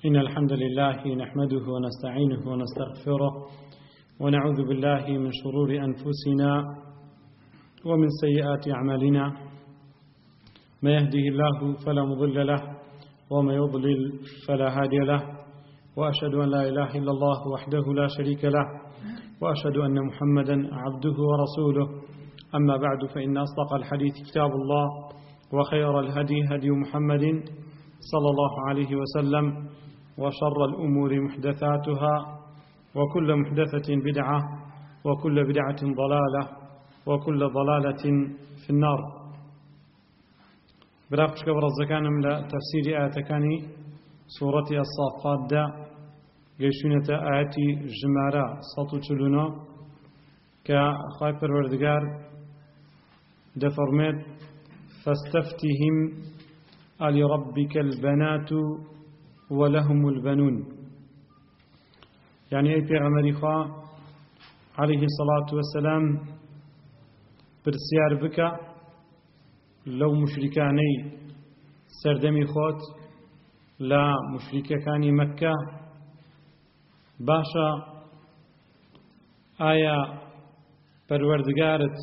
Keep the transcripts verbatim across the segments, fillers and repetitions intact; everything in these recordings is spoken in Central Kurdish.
إن الحمد لله نحمده ونستعينه ونستغفره ونعوذ بالله من شرور أنفسنا ومن سيئات أعمالنا ما يهده الله فلا مضل له وما يضلل فلا هادي له وأشهد أن لا إله إلا الله وحده لا شريك له وأشهد أن محمدا عبده ورسوله أما بعد فإن أصدق الحديث كتاب الله وخير الهدي هدي محمد صلى الله عليه وسلم وشر الأمور محدثاتها وكل محدثة بدعة وكل بدعة ضلالة وكل ضلالة في النار. براقش قبر الزكانم لتفسير آياتكاني سورة الصافات دا قيشونة آياتي جمارة سطو تلونا كخايبر وردقار دفرمت فاستفتهم ألربك البنات ولهم البنون. يعني أي پیغمبر خوا عليه الصلاة والسلام برسيار بك لو مشركاني سردمي خوت لا مشركاني مكة باشا آية پروردگارت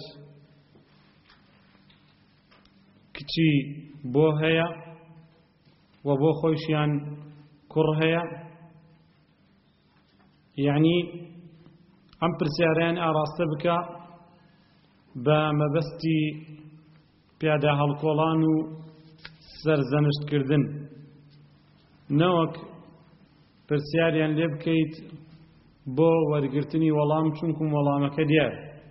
کچی بۆ هەیە و بۆ خۆیشیان کوڕ هەیە، یعنی ئەم پرسیاریان ئاراستە بکە بە مەبەستی پیادە هەڵکۆڵان و سەرزەنشتکردن، نەوەک پرسیاریان لێ بکەیت بۆ وەرگرتنی وەڵام چونکم وەڵامەکە دیار.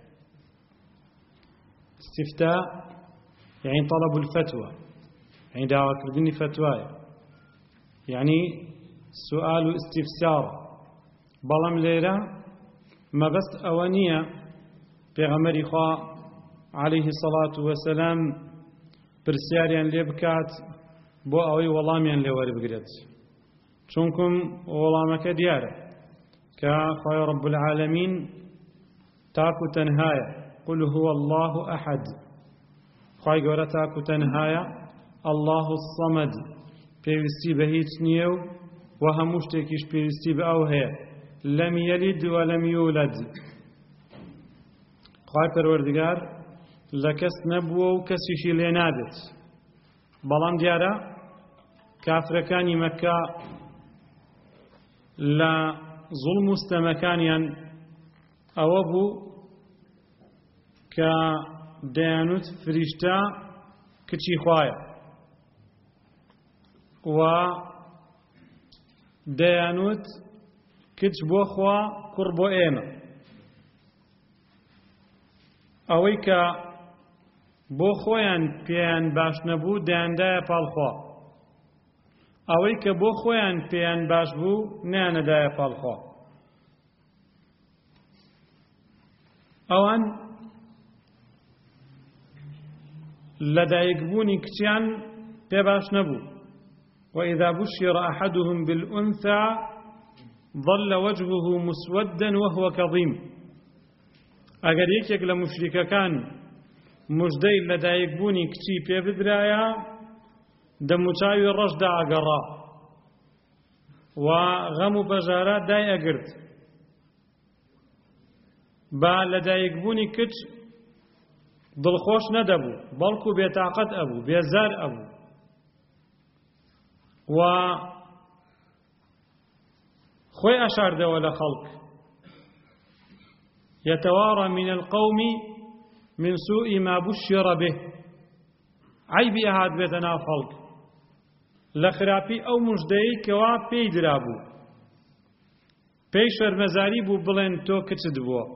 استفتاء يعني طلب الفتوى، يعني دعوة كردني فتوى، يعني سؤال استفسار. بلام ليلة ما بس أوانية بيغمر إخوة عليه الصلاة والسلام برسياريان ليبكات بو أوي ولاميان ليواري بقرد چونكم ولامك ديارة كخوي رب العالمين تاكو تنهاية قل هو الله أحد خی گەورە تاک و تەنهایە، الله الصەمەد پێویستی بە هیچ نییە و هەموو شتێکیش پێویستی بە ئەو هەیە، لەم یەلید وەلەم یوولەد. خی پەروەردگار لە کەس نەبووە و کەسیشی لێ نادێت. بەڵام دیارە کافرەکانی مەککە لە زوڵم و ستەمەکانیان ئەوە بوو کە دەیانوت فریشتە کچی خوایە و دەیانوت کچ بۆ خوا کوڕ بۆ ئێمە. ئەوەی کە بۆ خۆیان پێیان باش نەبوو دەیاندایە پاڵخوا، ئەوەی کە بۆ خۆیان پێیان باش بوو نەیانەدایە پاڵخوا. ئەوان لدايقبوني كتيان بباش نبو وإذا بشر أحدهم بالأنثى ظل وجهه مسودا وهو كظيم. أقر يكيك لمشركة كان مجدي لدايقبوني كتي ببدرايا دموشاوي الرجدة أقرا وغم بجارات داي أقرت با لدايقبوني كتش دڵخۆش نەدەبوو، بەڵکو بێتاقەت ئەبوو، بێزار ئەبوو و خۆی ئەشاردەوە لە خەڵک. يتوارى من القوم من سوء ما بشر به. عیبی ئەهات بێتە ناو خەڵک لە خراپی ئەو موژدەیەی کەوا پێی درابوو، پێی شەرمەزاری بوو بڵێن تۆ کچت بووە.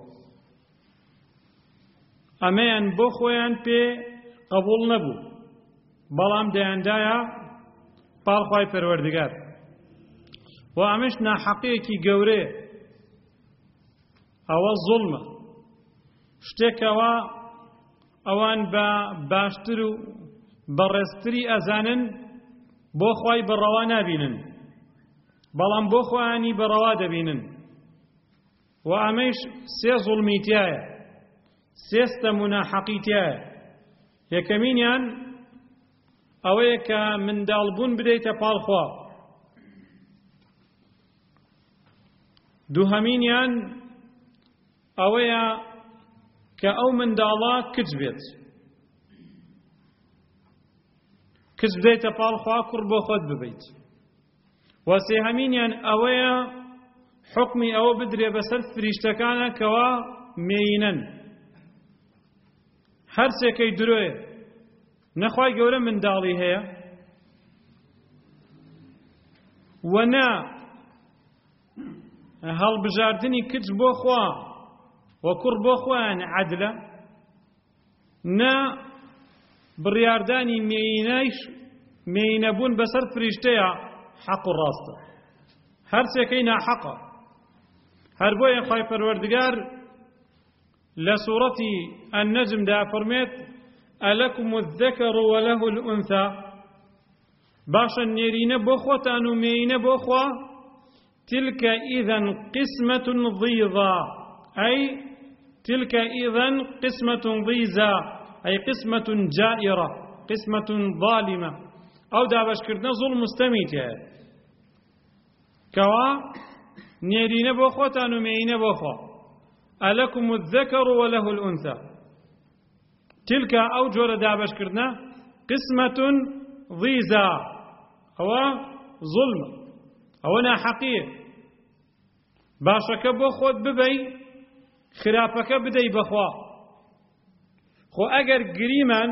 ئەمەیان بۆ خۆیان پێ قبول نەبوو، بەڵام دەیاندایە پاڵخوای پەروەردگار و ئەمەش ناحەقیەکی گەورەیە. ئەوە زوڵمە، شتێکەوە ئەوان بە باشتر و بەڕێزتری ئەزانن بۆ خوای بەڕەوا نابینن، بەڵام بۆ خۆیانی بەڕەوا دەبینن و ئەمەش سێ زوڵمی تایە، سێستە مناحەقی تایە. یەکەمینیان ئەوەیە کە منداڵبوون بدەیتە پاڵخوا، دووهەمینیان ئەوەیە کە ئەو منداڵە کچ بێت، کچ بدەیتە پاڵ خوا، کوڕ بۆ خۆت ببیت. و سێهەمینیان ئەوەیە حکمی ئەوە بدرێ بەسەر فریشتەکانە کەوا مێینەن، هەر سێکەی درۆیە، نەخوای گەورە منداڵی هەیە و نا هەڵبژاردنی کچ بۆ خوا و کوڕ بۆ خۆیان عەدلە، نا بڕیاردانی مێینەیش مێینەبوون بەسەر فریشتەیە حەق و ڕاستە، هەر سێکەی ناحەقە. هەر بۆیە خوای پەروەردگار لە سوورەتی ئەننەجمدا فەرمێت ئەلەکم الذەکەر وەلەه الئونثا، باشە نێرینە بۆ خۆتان و مێینە بۆ خوا. تلکە ئیذەن قسمەتون ضیضا، ئەی تلکە ئیذەن قسمەتون ضیزا، ئەی قسمەتون جائرە، قسمەتون ظالمە. ئەو دابەشکردنە زوڵم مستەمی تێیە، کەوا نێرینە بۆ خۆتان و مێینە بۆ خوا. ئەلەکم الذەکەر وەلەه الئونثا، تلکە ئەو جۆرە دابەشکردنە قسمەتون ضیزا، ئەوە زوڵمە، ئەوە ناحەقیە. باشەکە بۆ خۆت ببەی، خراپەکە بدەی بەخوا. خۆ ئەگەر گریمان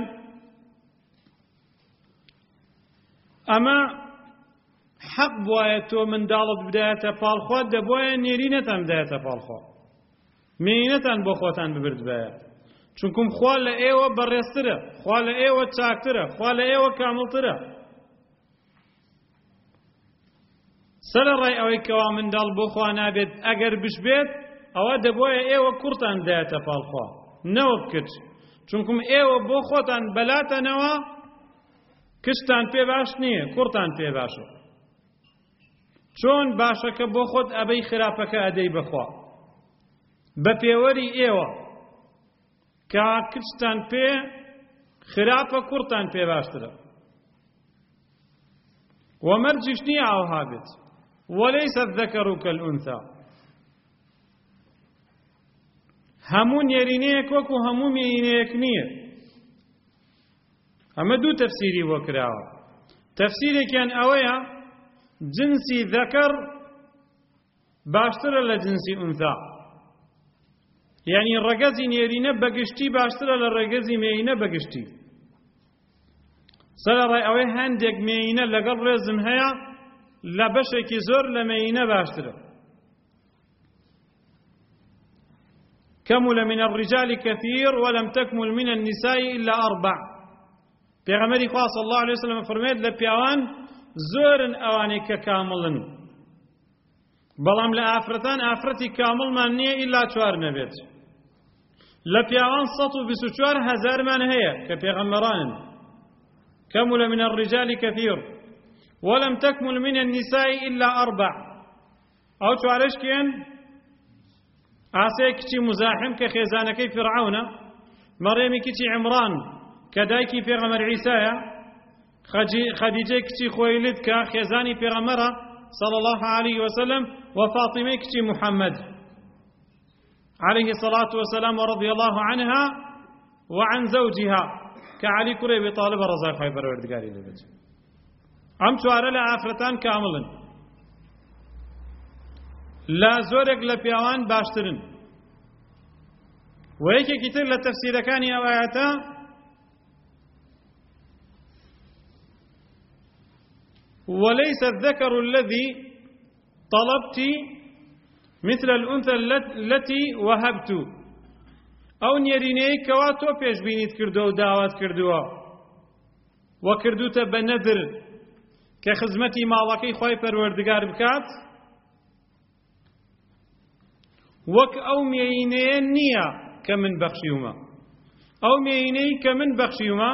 ئەمە حەق بوایە تۆ منداڵت بدایەتە پاڵخوا، دەبوایە نێرینەتان بدایەتە پاڵخوا، مێینەتان بۆ خۆتان ببردبایە، چونکم خوا لە ئێوە بەڕێزترە، خوا لە ئێوە چاکترە، خوا لە ئێوە کامڵترە. سەرەڕای ئەوەی کەوا منداڵ بۆ خوا نابێت ئەگەر بشبێت، ئەوە دەبوایە ئێوە کوڕتان بدایەتە پاڵخوا، نەوە بکرد، چونکم ئێوە بۆ خۆتان بەلاتەنەوە، کشتان پێ باش نییە، کوڕتان پێ باشە. چۆن باشەکە بۆ خۆت ئەبەی خراپەکە ئەدەی بەخوا بە پێوەری ئێوە، کە کچتان پێ خراپە، کوڕتان پێ باشترە. ومەرجیش نییە ئەوها بێت، وەلەیسە الذەکەر کەلئونثا، هەموو نێرینەیەک وەکو هەموو مێینەیەک نییە. ئەمە دوو تەفسیری بۆ کراوە. تەفسیرێکیان ئەوەیە جنسی ذەکەر باشترە لە جنسی ئونثا، یعنی ڕەگەزی نێرینە بەگشتی باشترە لە ڕێگەزی مێینە بەگشتی. سەرەڕای ئەوەی هەندێک مێینە لەگەڵ ڕێزم هەیە لە بەشێکی زۆر لە مێینە باشترە. كمل من الرجال كثير ولم تكمل من النساء إلا أربع. پێغەمبەری خوا صلی الله عليه وسلم فەرمێت لە پیاوان زۆرن ئەوانەی کە کامڵن، بەڵام لە ئافرەتان ئافرەتی کامڵمان نییە ئیلا چوار نەبێت. لە پیاوان سەد و بیست و چوار هەزارمان هەیە کە پێغەمبەرانن. كمل من الرجال كثير ولم تكمل من النساء إلا أربع. أو چوارش کێن؟ ئاسەیە کچی مزاحم کە خێزانەکەی فرعونە، مەڕێمی کچی عمران کە دایکی پێغەمبەر عیسایە، خەدیجەی کچی خۆیلد کە خێزانی پێغەمبەرە صلى الله عليه وسلم، وفاطمة كتي محمد عليه الصلاة والسلام ورضي الله عنها وعن زوجها كعلي كري أبي طالب رضي الله عنه وردقاري لبت. أم شوارع لعافرتان كاملا لا زورك لبيوان باشترن. وهيك كتير للتفسير كان يا آياتا وليس الذكر الذي طلبت مثل الأنثى التي وهبت. أو نيريني كواتو بيش بينيت كردو ودعوات كردو وكردوتا بنذر كخزمتي مالكي خوي پروردگار بكات، وك أو مييني نية كمن بخشيهما، أو مييني كمن بخشيهما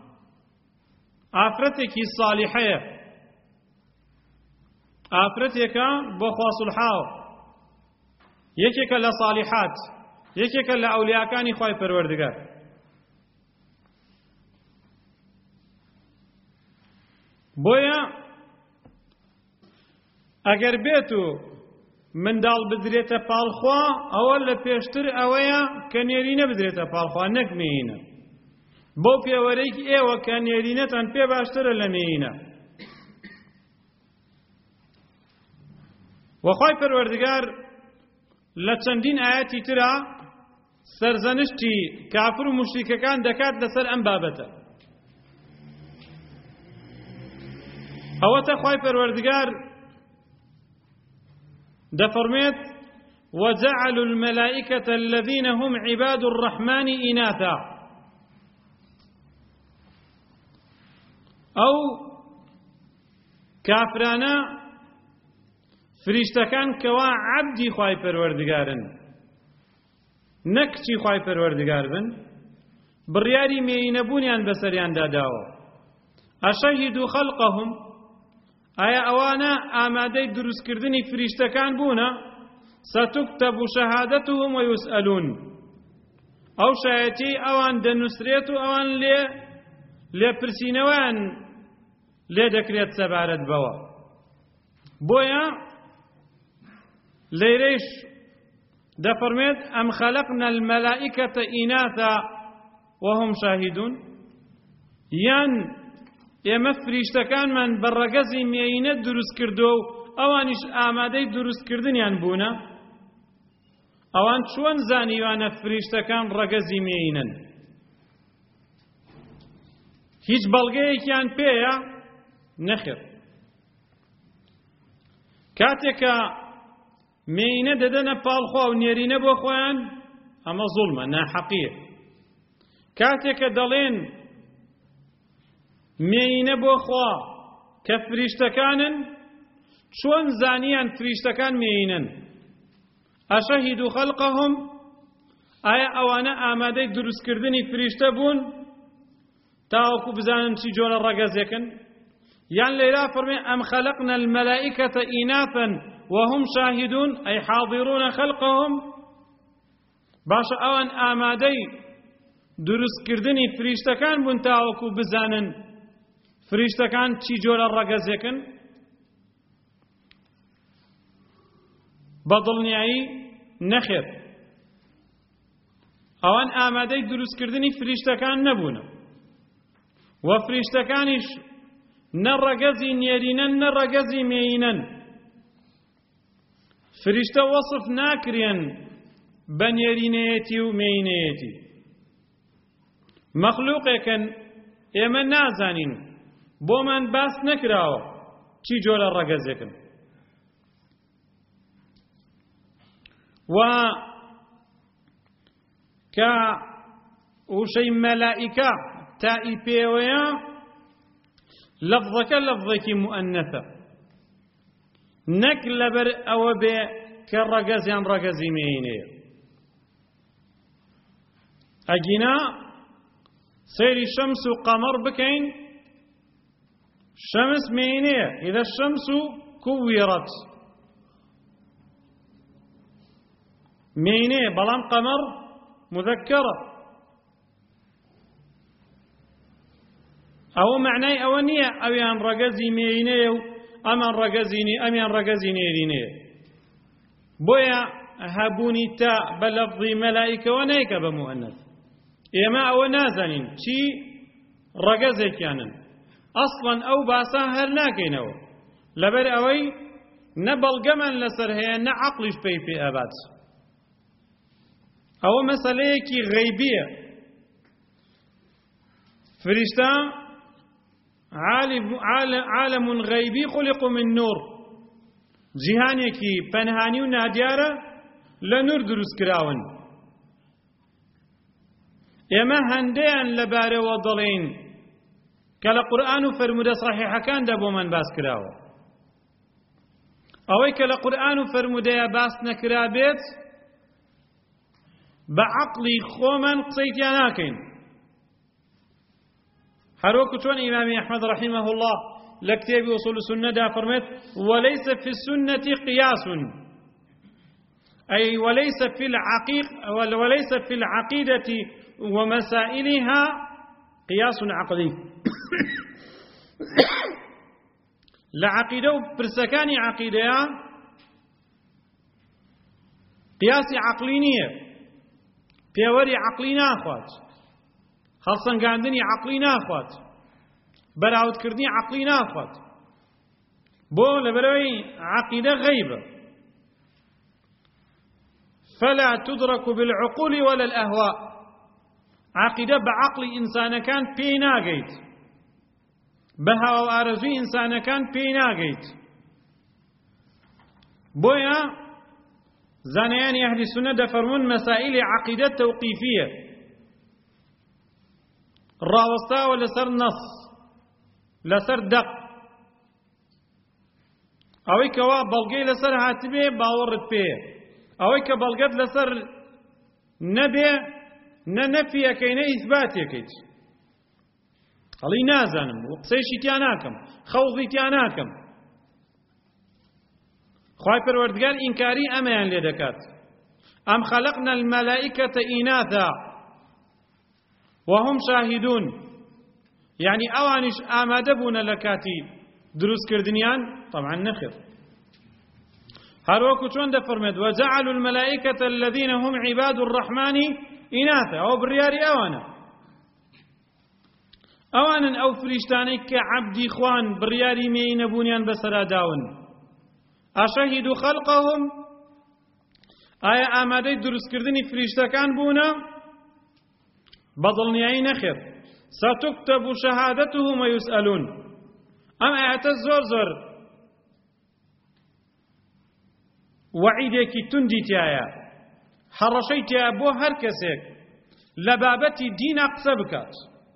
عفرتك الصالحية، عفرتك بخوا صلحاو، يكيك لصالحات، يكيك لأولياء كاني خوي پروردگار. بويا اگر بيتو منداڵ بدرێتە پاڵخوا ئەوە لە پێشتر ئەوەیە کە نێرینە بدرێتە پاڵخوا نەک مێینە بۆ پێوەرەیەکی ئێوە کە نێرینەتان پێ باشترە لە مێینە وەخوای پەروەردگار لە چەندین ئاەتی ترا سەرزەنشتی کافر و موشریکەکان دەکات لەسەر ئەم بابەتە ئەوەتە خوای پەروەردگار دەفەرمێت وجعلوا الملائكة الذين هم عباد الرحمن إناثا أو كافرانا فریشتەکان کەوا عەبدی خوای پەروەردگارن نەکچی خوای پەروەردگار بن بڕیاری مێینەبوونیان بەسەریاندا داوە ئەشەهیدوا خەڵقەهم ئایا ئەوانە ئامادەی دروستکردنی فریشتەکان بوونە سەتوکتەب شەهادەتهم وەیوسئەلوون ئەو شایەتی ئەوان دەنووسرێت و ئەوان لێ لێپرسینەوەیان لێ دەکرێت سەبارەت بەوە بۆیە لەیرەیش دەفەرمێت ئەم خەلەقنا المەلائیکەتە ئیناثا وهم شاهدون یان ئێمە فریشتەکانمان بە ڕەگەزی مێینە دروست کردو و ئەوانیش ئامادەی دروستکردنیان بوونە ئەوان چۆن زانیوانە فریشتەکان ڕەگەزی مێینن هیچ بەڵگەیەکیان پێیە نەخێر کاتێکە مێینە دەدەنە پاڵخوا و نێرینە بۆ خۆیان ئەمە زوڵمە ناحەقیە کاتێکە دەڵێن مێینە بۆ خوا کە فریشتەکانن چۆن زانیان فریشتەکان مێینن ئەشەهیدوا خەڵقەهم ئایا ئەوانە ئامادەی دروستکردنی فریشتە بوون تاوەکو بزانن چی جۆرە ڕەگەزێکن یان لێرا فەرمێ ئەم خەلەقنا المەلائیکەتە ئیناثا وهم شاهدون ئەی حاضرون خەلقەهم باشە ئەوان ئامادەی دروستکردنی فریشتەکان بوون تاوەکو بزانن فریشتەکان چی جۆرە ڕەگەزێکن بەدڵنیایی نەخێر ئەوان ئامادەی دروستکردنی فریشتەکان نەبوونە و فریشتەکانیش نە ڕەگەزی نێرینەن نە ڕەگەزی مێینەن فریشتە وەصف ناکرێن بە نێرینەیەتی و مێینەیەتی مەخلووقێکن ئێمە نازانین بۆمان باس نەکراوە چی جۆرە ڕەگەزێکن و کە وشەی مەلائیکە تائی پێوەیە لەفظەکە لەفظێکی مؤەنەثە نەک لەبەر ئەوە بێ کە ڕەگەزیان ڕەگەزی مێینەیە ئەگینا سەیری شەمس و قەمەڕ بکەین شەمس مێینەیە ئیدە الشەمس کوویڕەت مێینەیە بەڵام قەمەڕ مذەکەرە ئەوە معنای ئەوە نییە ئەویان ڕەگەزی مێینەیە و ئەمان ڕەگەزینی ئەمیان ڕەگەزی نێرینەیە بۆیە هەبوونی تا بە لەفظی مەلائیکەوە نایکە بە مؤەنەث ئێمە ئەوە نازانین چی ڕەگەزێکیانن ئەسڵەن ئەو باسا هەر ناکەینەوە لەبەر ئەوەی نە بەڵگەمان لەسەر هەیە نە عەقڵیش پێی پێ ئەبات ئەوە مەسەلەیەکی غەیبیە فریشتە عالم غەیبی خولق من نور جیهانێکی پەنهانی و نادیارە لە نور دروست کراون ئێمە هەندەیان لەبارەوە دەڵێن کە لە قورئان و فەرمودە سەحیحەکاندا بۆمان باس کراوە ئەوەی کە لە قورئان و فەرمودەیە باس نەکرا بێت بە عەقڵی خۆمان قسەیتیان ناکەین هەروەکو چۆن ئیمامی ئەحمەد رەحیمەه الله لە کتێبی ئوسوول السنەدا فەرمێت وەلەیسە فی السنەة قیاس أي وليس في العقيق وليس في العقيدة ومسائلها قياس عقلي لعقيدة برسكان عقيدة قیاسی عەقلی نییە، پێوەری عەقلی ناخوات، هەڵسەنگاندنی عەقلی ناخوات، بەراوردکردنی عەقلی ناخوات. بۆ لەبەرەوەی عەقیدە غەیبە. فلا تدرك بالعقول ولا الأهواء. عەقیدە بە عەقڵی ئینسانەکان پێی ناگەیت، بە هەوا و ئارەزووی ئینسانەکان پێی ناگەیت. بۆیە زانایانی ئەهلی سونە دەفەرمون مەسائیلی عەقیدە تەوقیفیە، ڕاوەستاوە لەسەر نەس، لەسەر دەق. ئەوەی کەوا بەڵگەی لەسەر هاتبێ باوەڕت پێیە، ئەوەی کە بەڵگەت لەسەر نەبێ نە نەفیەکەی نە ئیثباتێکەیت. هەڵی نازانم و قسەیشی تیا ناکەم، خەوزی تیا ناکەم. خوای پەروەردگار ئینکاری ئەمەیان لێ دەکات. ئەم خەلەقنا المەلائیکەتە ئیناثا وهم شاهدون. یعنی ئەوانیش ئامادە بوونە لە کاتی دروستکردنیان؟ طبعا نەخێر. هەروەکو چۆن دەفەرمێت وجعلوا المەلائیکەتە الذین هم عباد الرحمن ئیناثا. ئەوە بڕیاری ئەوانە، ئەوانن ئەو فریشتانەی کە عەبدی خوان بڕیاری مێی نەبوونیان بەسەراداون. ئەشەهیدوا خەلقەهم، ئایا ئامادەی دروستکردنی فریشتەکان بوونە؟ بەدڵنیایی نەخێر. ستكتب شهادتهم ويسألون. ئەم ئاەتە زۆر زۆر وەعیدێکی توندی تایە، هەڕەشەی تایە بۆ هەر کەسێک لە بابەتی دینە قسە بکات،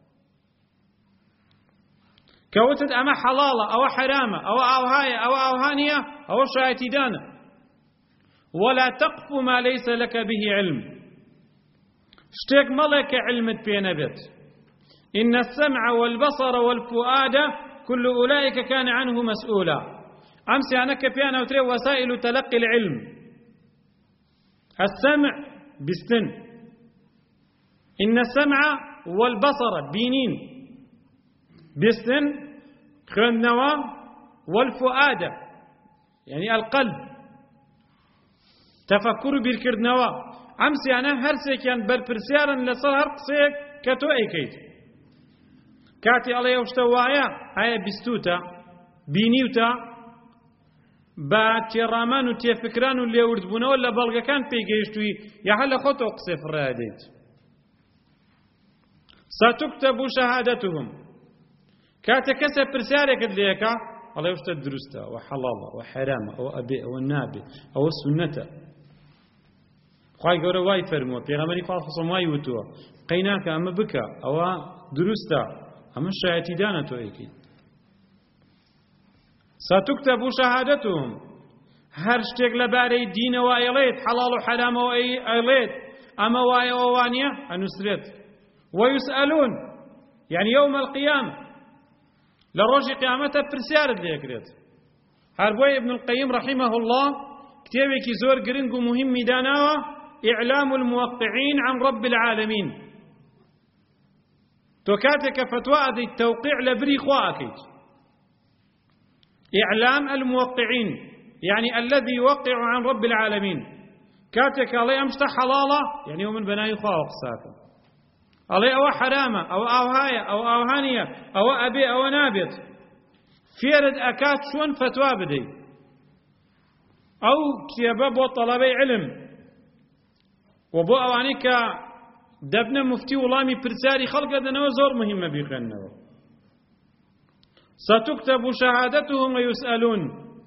کەوتت ئەمە حەڵاڵە، ئەوە حەرامە، ئەوە ئاوهایە، ئەوە ئاوهانیە، ئەوە شایەتیدانە. ولا تقف ما ليس لك به علم. شتێک مەڵێ کە علمت پێ نەبێت. إن السمع والبصر والفؤاد كل أولئك كان عنه مسؤولا. أمس يعني كبيان أو تري وسائل تلقي العلم. السمع بستن، إن السمع والبصر بينين بستن خنوا، والفؤاد يعني القلب تفكر بالكردنوا. أمس يعني هرسي كان بربرسيارا لصر هرقسيك كتو أيكيت كاتي الله يوشتوايا هاي بستوتا بينيوتا با تێڕامان و تێفکران و لێوردبوونەوە لە بەڵگەکان پێیگەیشتووی یا هەر لە خۆتەوە قسەی فڕای دەیت. ستكتب شهادتهم. کاتێک کەسێک پرسیارێکت لێکا ئەڵێ شتە دروستە، ئەوە حەڵاڵە، ئەوە حەرامە، ئەوە ئەبێ، ئەوە نابێ، ئەوە سونەتە. خوای گەورە وای فەرمووە، پێغەمبەری خوا خۆسەم وای وتووە قەی ناکە ئەمە بکە، ئەوە دروستە، ئەمە شایەتیدانە تۆ ئەیکەیت. ستكتب شهادتهم. هر شتێک لەبارەی دینەوە ئەیڵێت حەڵاڵ و حەرامەوە ئەیڵێت ئەمە وایە ئەوە وانییە ئەنووسرێت. ويسألون يعني يوم القيامة، لروجي قيامته برسيارت ليكريت. هربوي ابن القيم رحمه الله كتابك زور قرنق مهم داناوة إعلام الموقعين عن رب العالمين. توكاتك فتوى ذي التوقيع لبري خواكيت. إعلام الموقعين يعني الذي يوقع عن رب العالمين. كاتك الله أمشت حلالة يعني ومن بناي خوا وقساته. الله أو حرامة أو أوهاية أو أوهانية أو أبي أو نابت. فيرد أكات شون فتوى بدي أو كتابة بو طلبي علم وبو أوانيك دبنا مفتي وڵامی پرسیاری خەڵکە دەنەوە زۆر مهمە بیخوێننەوە. ستكتب شهادتهم ويسألون.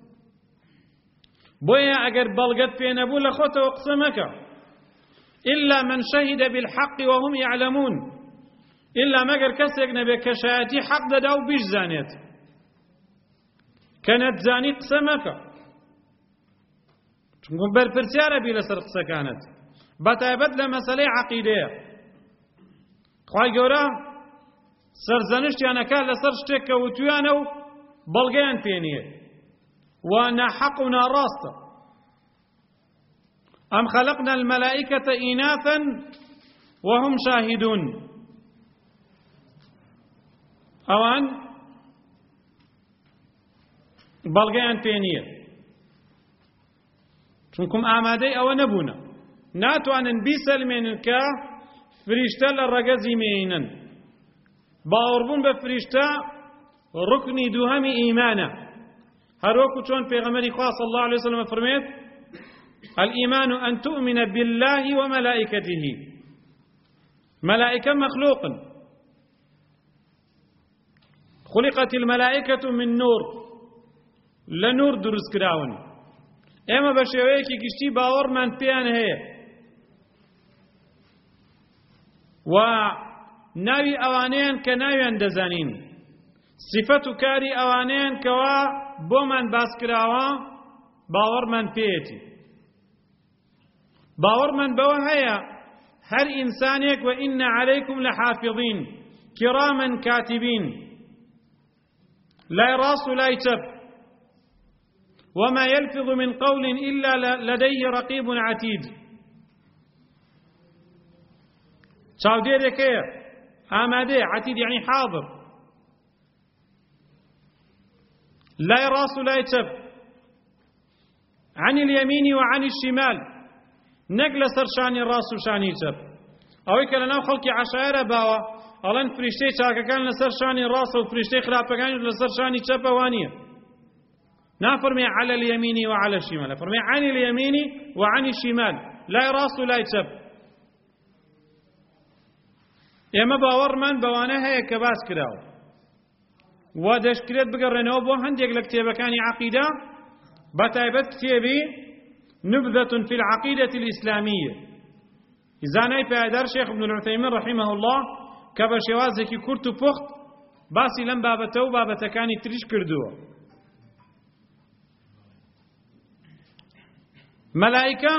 بۆیە ئەگەر بەڵگەت پێ نەبوو لە خۆتەوە قسە مەکە. إلا من شهد بالحق وهم يعلمون. إلا مەگەر کەسێک نەبێت کە شایەتی حەق دەدا و بیش زانێت. کە نەتزانی قسە مەکە. چونکە بەرپرسیارە بی لەسەر قسەکانت. بەتایبەت لە مەسەلەی عەقیدەیە. خوای گەورە سەرزەنشتیانەکات لەسەر شتێک کە وتویانە و بەڵگەیان پێ نییە و ناحەق و ناڕاستە. أم خلقنا الملائكة إناثا وهم شاهدون. أوان بەڵگەیان پێ نییە چونکم ئامادەی ئەوە نەبوونە. ناتوانن بیسەلمێنن کە فریشتە لە ڕەگەزی مێینن. باوەڕبوون بە فریشتە ڕوکنی دووهەمی ئیمانە، هەروەکو چۆن پێغەمبەری خوا صلی الله عليه وسلم فەرمێت: الإيمان أن تؤمن بالله وملائكته. ملائكة مخلوق، خلقت الملائكة من نور، لنور دروس كراون. ئێمە بە شێوەیەکی گشتی باوەڕمان پێیان هەیە و ناوی ئەوانەیان کە ناویان دەزانین، صفەت و کاری ئەوانەیان کەوا بۆمان باس کراوە باوەڕمان پێیەتی. باوەڕمان بەوە هەیە هەر ئینسانێک و ئین عەلەیکم لەحافیظین کیرامن کاتبین، لای ڕاست و لای چەپ، وما يلفظ من قول إلا لديه رقيب عتيد. چاودێرێک هەیە ئامادەیە، عتید یعنی حاضر، لای ڕاست و لای چەپ، عن اليمين وعن الشمال، نەک لەسەر شانی ڕاست و شانی چەپ. ئەوەی کە لەناو خەڵکی عەشایرە باوە ئەڵێن فریشتەی چاکەکان لەسەر شانی ڕاستە و فریشتەی خراپەکان لەسەر شانی چەپە، وانییە. نافرمي على اليمين وعلى الشمال، فرمي عن اليمين وعن الشمال، لا راس ولا يتب. ئێمە باوەڕمان بەوانە هەیە کە باس کراوە و دەشکرێت بگەڕێنەوە بۆ هەندێک لە کتێبەکانی عەقیدە، بەتایبەت کتێبی نبذة في العقيدة الإسلامية، زانای پایدار شێخ ابن العثيمين رحمه الله کە بە شێوازێکی کورت و پوخت باسی لەم بابەتە و بابەتەکانی تریش کردووە. مەلائیکە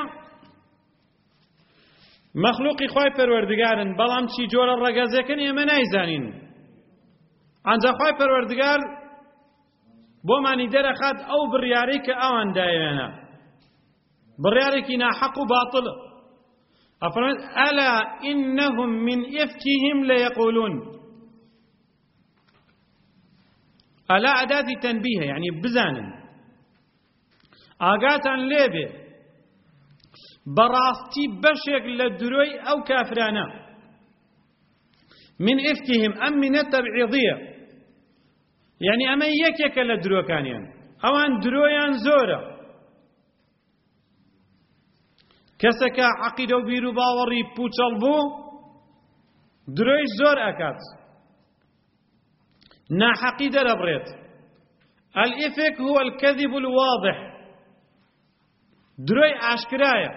مەخلوقی خوای پەروەردگارن، بەڵام چی جۆرە ڕەگەزێکن ئێمە نایزانین. ئەنجا خوای پەروەردگار بۆمانی دەرەخات ئەو بڕیارەی کە ئەوان دایێنە، بڕیارێکی ناحەق و باتڵە. ئەفەرمێت: ئەلا ئینەهم من ئیفکیهم لەیەقولون. ئەلا ئەداتی تەنبیهە، یعنی بزانن، ئاگاتان لێبێ بەڕاستی بەشێک لە درۆی ئەو کافرانە. من ئیفکیهم ئەم منە تەبعیضیە، یعنی ئەمە یەکێکە لە درۆکانیان، ئەوان درۆیان زۆرە. کەسێکە عەقیدە و بیر و باوەڕی پوچەڵ بوو درۆی زۆر ئەکات، ناحەقی دەرەبڕێت. الئفك هو الكذب الواضح، درۆی ئاشکرایە.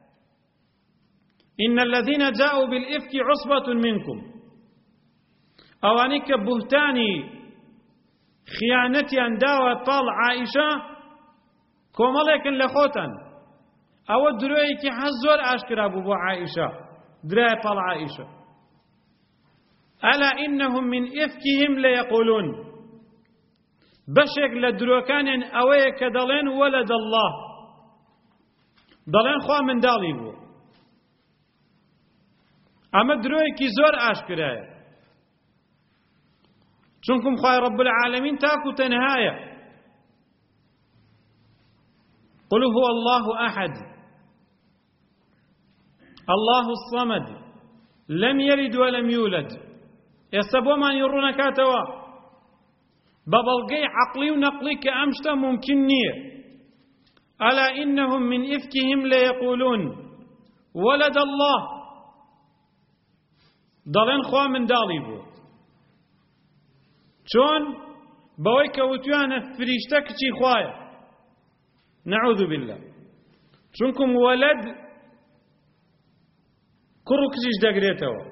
إن الذين جاءوا بالإفك عصبة منكم، ئەوانەی کە بوهتانی خیانەتیان داوە پاڵ عائیشە کۆمەڵێکن لە خۆتان. ئەوە درۆیەکی حەز زۆر ئاشکرا بوو بۆ عائیشە، درای پاڵ عائیشە. ئەلا ئینەهم من ئیفکیهم لەیەقولون، بەشێک لە درۆکانیان ئەوەیە کە دەڵێن وەلەد الله، دەڵێن خوا منداڵی بوو. ئەمە درۆیەکی زۆر ئاشکرایە، چونکم خوای رب العالمین تاکو تەنهایە. قل هو الله أحد الله الصمد لم يلد ولم يولد. ئێستا بۆمان ڕوونەکاتەوە بە بەڵگەی عەقڵی و نەقڵی کە ئەم شتە ممکن نییە. ئەلا ئینەهم من ئیفکیهم لەیەقولون وەلەد الله، دەڵێن خوا منداڵی بوو. چۆن؟ بەوەی کە وتویانە فریشتە کچی خوایە. نەعوذ بالله. چونکم وەلەد کوڕ و کچیش دەگرێتەوە،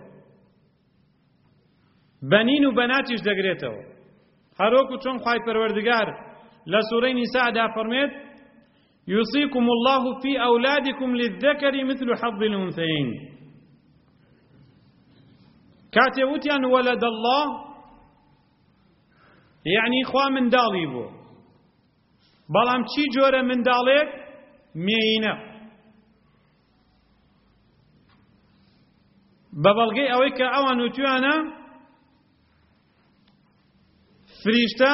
بەنین و بەناتیش دەگرێتەوە. هەروەکو چۆن خوای پەروەردگار لە سوورەی نیسادا فەرمێت: يوصيكم الله في أولادكم للذكر مثل حظ الأنثيين. كاتي وتيان ولد الله يعني خوا منداڵی بوو، بەڵام چی جۆرە منداڵێک؟ مێینە. بە بەڵگەی ئەوەی کە ئەوان وتویانە فریشتە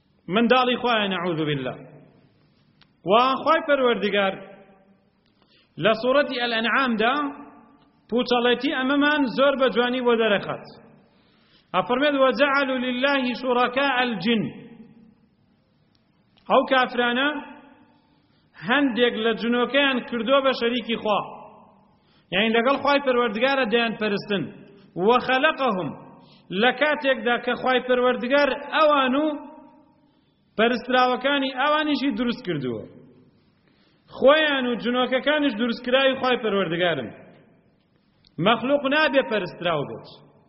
منداڵی خوایە، نەعوذ بالله. و خوای پەروەردگار لە سوورەتی ئەلئەنعامدا پوچەڵێتی ئەمەمان زۆر بە جوانی بۆ دەرەخات. ئەفەرمێت وەجەعەلوا لله شوڕەکاء الجن. ئەو کافرانە هەندێک لە جنۆکەیان کردووە بە شەریکی خوا، یعنی لەگەڵ خوای پەروەردگارە دەیان پەرستن. وەخەلەقەهم، لە کاتێکدا کە خوای پەروەردگار ئەوان و پەرستراوەکانی ئەوانیشی دروست کردووە، خۆیان و جنۆکەکانیش دروستکراوی خوای پەروەردگارن. مەخلوق نابێ پەرستراو بێت،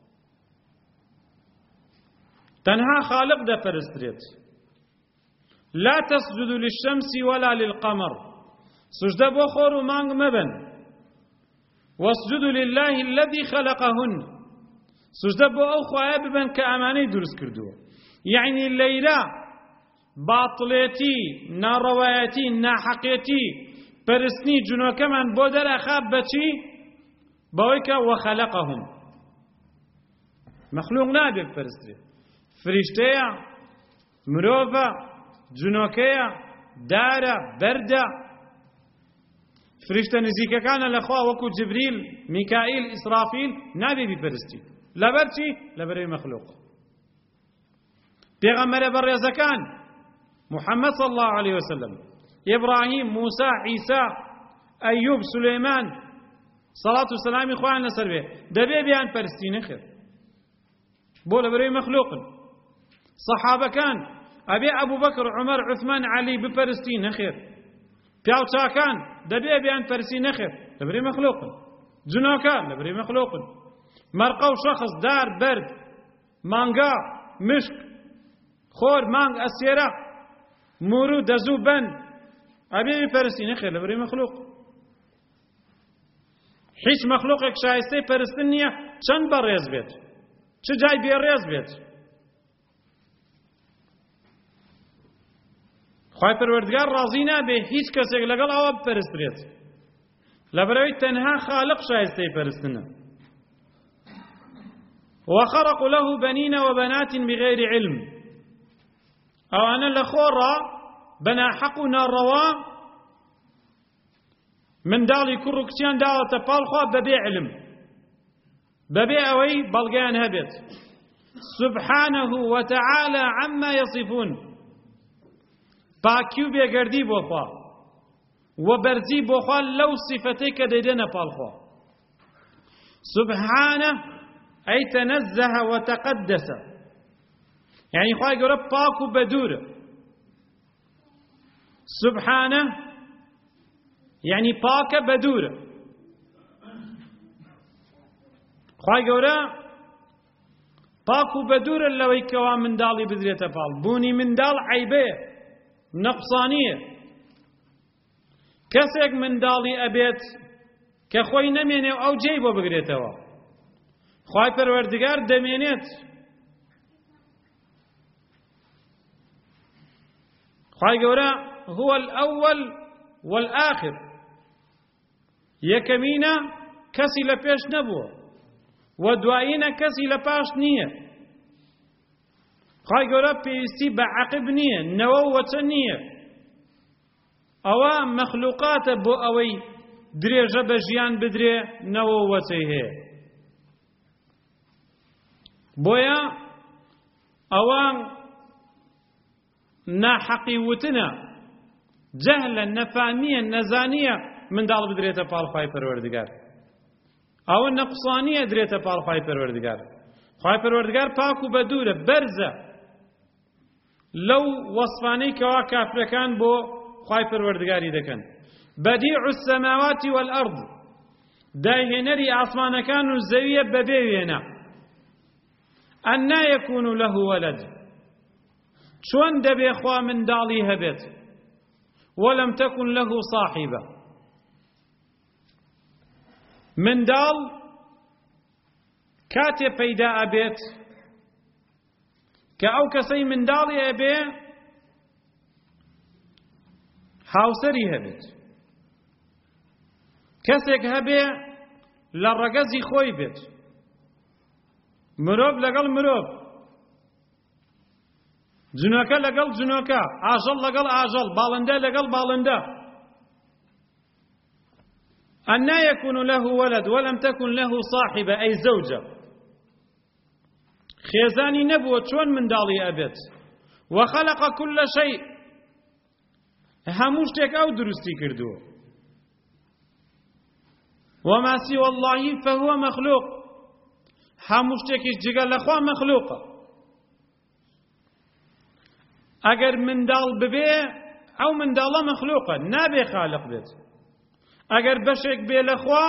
تەنها خالق دەپەرسترێت. لا تسجدوا للشمس ولا للقمر، سجدە بۆ خۆر و مانگ مەبن. واسجدوا لله الذي خلقهن، سجدە بۆ ئەو خوایە ببن کە ئەمانەی دروست کردووە. یعنی لەیلا باطڵێتی، ناڕەوایەتی، ناحەقێتی پەرستنی جنۆکەمان بۆ دەرەخات بەچی؟ بەوەی کە وەخەلەقەهم، مەخلوق نابێت پەرسترێت. فریشتەیە، مرۆڤە، جنۆکەیە، دارە، بەردە. فریشتە نزیکەکانە لەخوا وەکو جبریل، میکائیل، ئیسرافیل نابێ بیپەرستی. لەبەر چی؟ لەبەرەوەی مەخلوق. پێغەمبەرە بەڕێزەکان محەممەد صلی الله عليه وسلم، ئیبراهیم، موسا، عیسا، ئەیوب، سولەیمان، سەڵات و سەلامی خۆیان لەسەر بێ، دەبێ بیان پەرستی نەخێر، بۆ لەبەرەوەی مەخلوقن. سەحابەکان ئەبێ ئەبوو بەکر، عومەر، عوثمان، عەلی بپەرستی نەخێر. پیاوچاکان دەبێ بیان پەرستی نەخێر، لەبەرەوەی مەخلوقن. جنۆکە لەبەرەوەی مەخلوقن. مەرقە و شەخص، دار، بەرد، مانگا، مشک، خۆر، مانگ، ئەسێرە، مور و دەزوو بەن، ئەبێ بیپەرستی نەخێر، لەبەرەوەی مەخلوق. هیچ مەخلوقێک شایستەی پەرستن نییە چەند بەڕێز بێت، چ جای بێڕێز بێت. خوای پەروەردگار ڕازی نابێ هیچ کەسێک لەگەڵ ئەوە بپەرسترێت، لەبەرەوەی تەنها خالق شایستەی پەرستنە. وخرقوا له بنين وبنات بغير علم، ئەوانە لە خۆڕا بەناحەق و ناڕەوا منداڵی کوڕ و کچیان داوەتە پاڵخوا بەبێ علم، بەبێ ئەوەی بەڵگەیان هەبێت. سبحانه وتعالى عما يصفون، پاکی و بێگەردی بۆ خوا و بەرزی بۆ خوا لەو سیفەتەی کە دەیدەنە پاڵخوا. سبحانه ئەی تەنەزەهە وتەقەدەسە، یعنی خوای گەورە پاک و بەدوورە. سبحانه یعنی پاکە بەدوورە. خوای گەورە پاک و بەدوورە لەوەی کەوا منداڵی بدرێتە پاڵ. بوونی منداڵ عەیبەیە، نەقسانیە. کەسێک منداڵی ئەبێت کە خۆی نەمێنێ و ئەو جێی بۆ بگرێتەوە، خوای پەروەردگار دەمێنێت. خوای گەورە هو الأول والآخر، یەکەمینە کەسی لە پێش نەبووە و دوایینە کەسی لە پاش نییە. خوای گەورە پێویستی بە عەقب نییە، نەوە و وەچە نییە. ئەوە مەخلوقاتە بۆ ئەوەی درێژە بە ژیان بدرێ، نەوە و وەچەی هەیە. بۆیە ئەوە ناحەقی وتنە، جەهلە، نەفامیە، نەزانیە منداڵ بدرێتە پاڵ خوای پەروەردگار. ئەوە نەقسانیە درێتە پاڵ خوای پەروەردگار. خوای پەروەردگار پاک و بەدوورە، بەرزە لەو وەسفانەی کەوا کافرەکان بۆ خوای پەروەردگاری دەکەن. بەدیع السەماوات والئەرض، داهێنەری ئاسمانەکان و زەویە بەبێ وێنە. ئەنا یەکون له وەلەد، چۆن دەبێ خوا منداڵی هەبێت؟ وەلەم تەکن له صاحبە، منداڵ کاتێ پەیدا ئەبێت کە ئەو کەسەی منداڵی ئەبێ هاوسەری هەبێت. کەسێک هەبێ لە ڕەگەزی خۆی بێت، مرۆڤ لەگەڵ مرۆڤ، جنۆکە لەگەڵ جنۆکە، ئاژەڵ لەگەڵ ئاژەڵ، باڵندە لەگەڵ باڵندە. أن يكون له ولد ولم تكن له صاحبة أي زوجة خێزانی نەبووە چۆن منداڵی ئەبێت وخلق كل شيء هەموو شتێک ئەو دروستی کردووە وما سوى الله فهو مخلوق هەموو شتێکیش جگە لەخوا مەخلوقە ئەگەر منداڵ ببێ ئەو منداڵە مەخلوقە نابێ خالق بێت ئەگەر بەشێک بێ لەخوا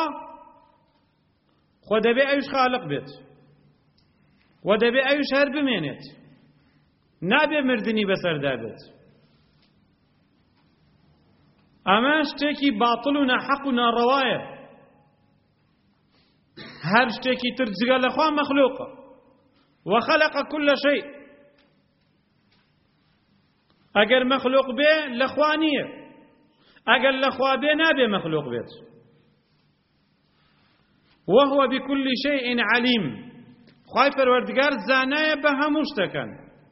خۆ دەبێ ئەویش خالق بێت و دەبێ ئەویش هەر بمێنێت نابێ مردنی بەسەردا بێت ئەمە شتێکی باطل و ناحەق و ناڕەوایە هەر شتێکی تر جگە لەخوا مەخلوقە وخلق كل شيء ئەگەر مەخلوق بێ لەخوا نییە ئەگەر لەخوا بێ نابێ مەخلوق بێت وهو بكل شيء عليم خوای پەروەردگار زانایە بە هەموو شتەکان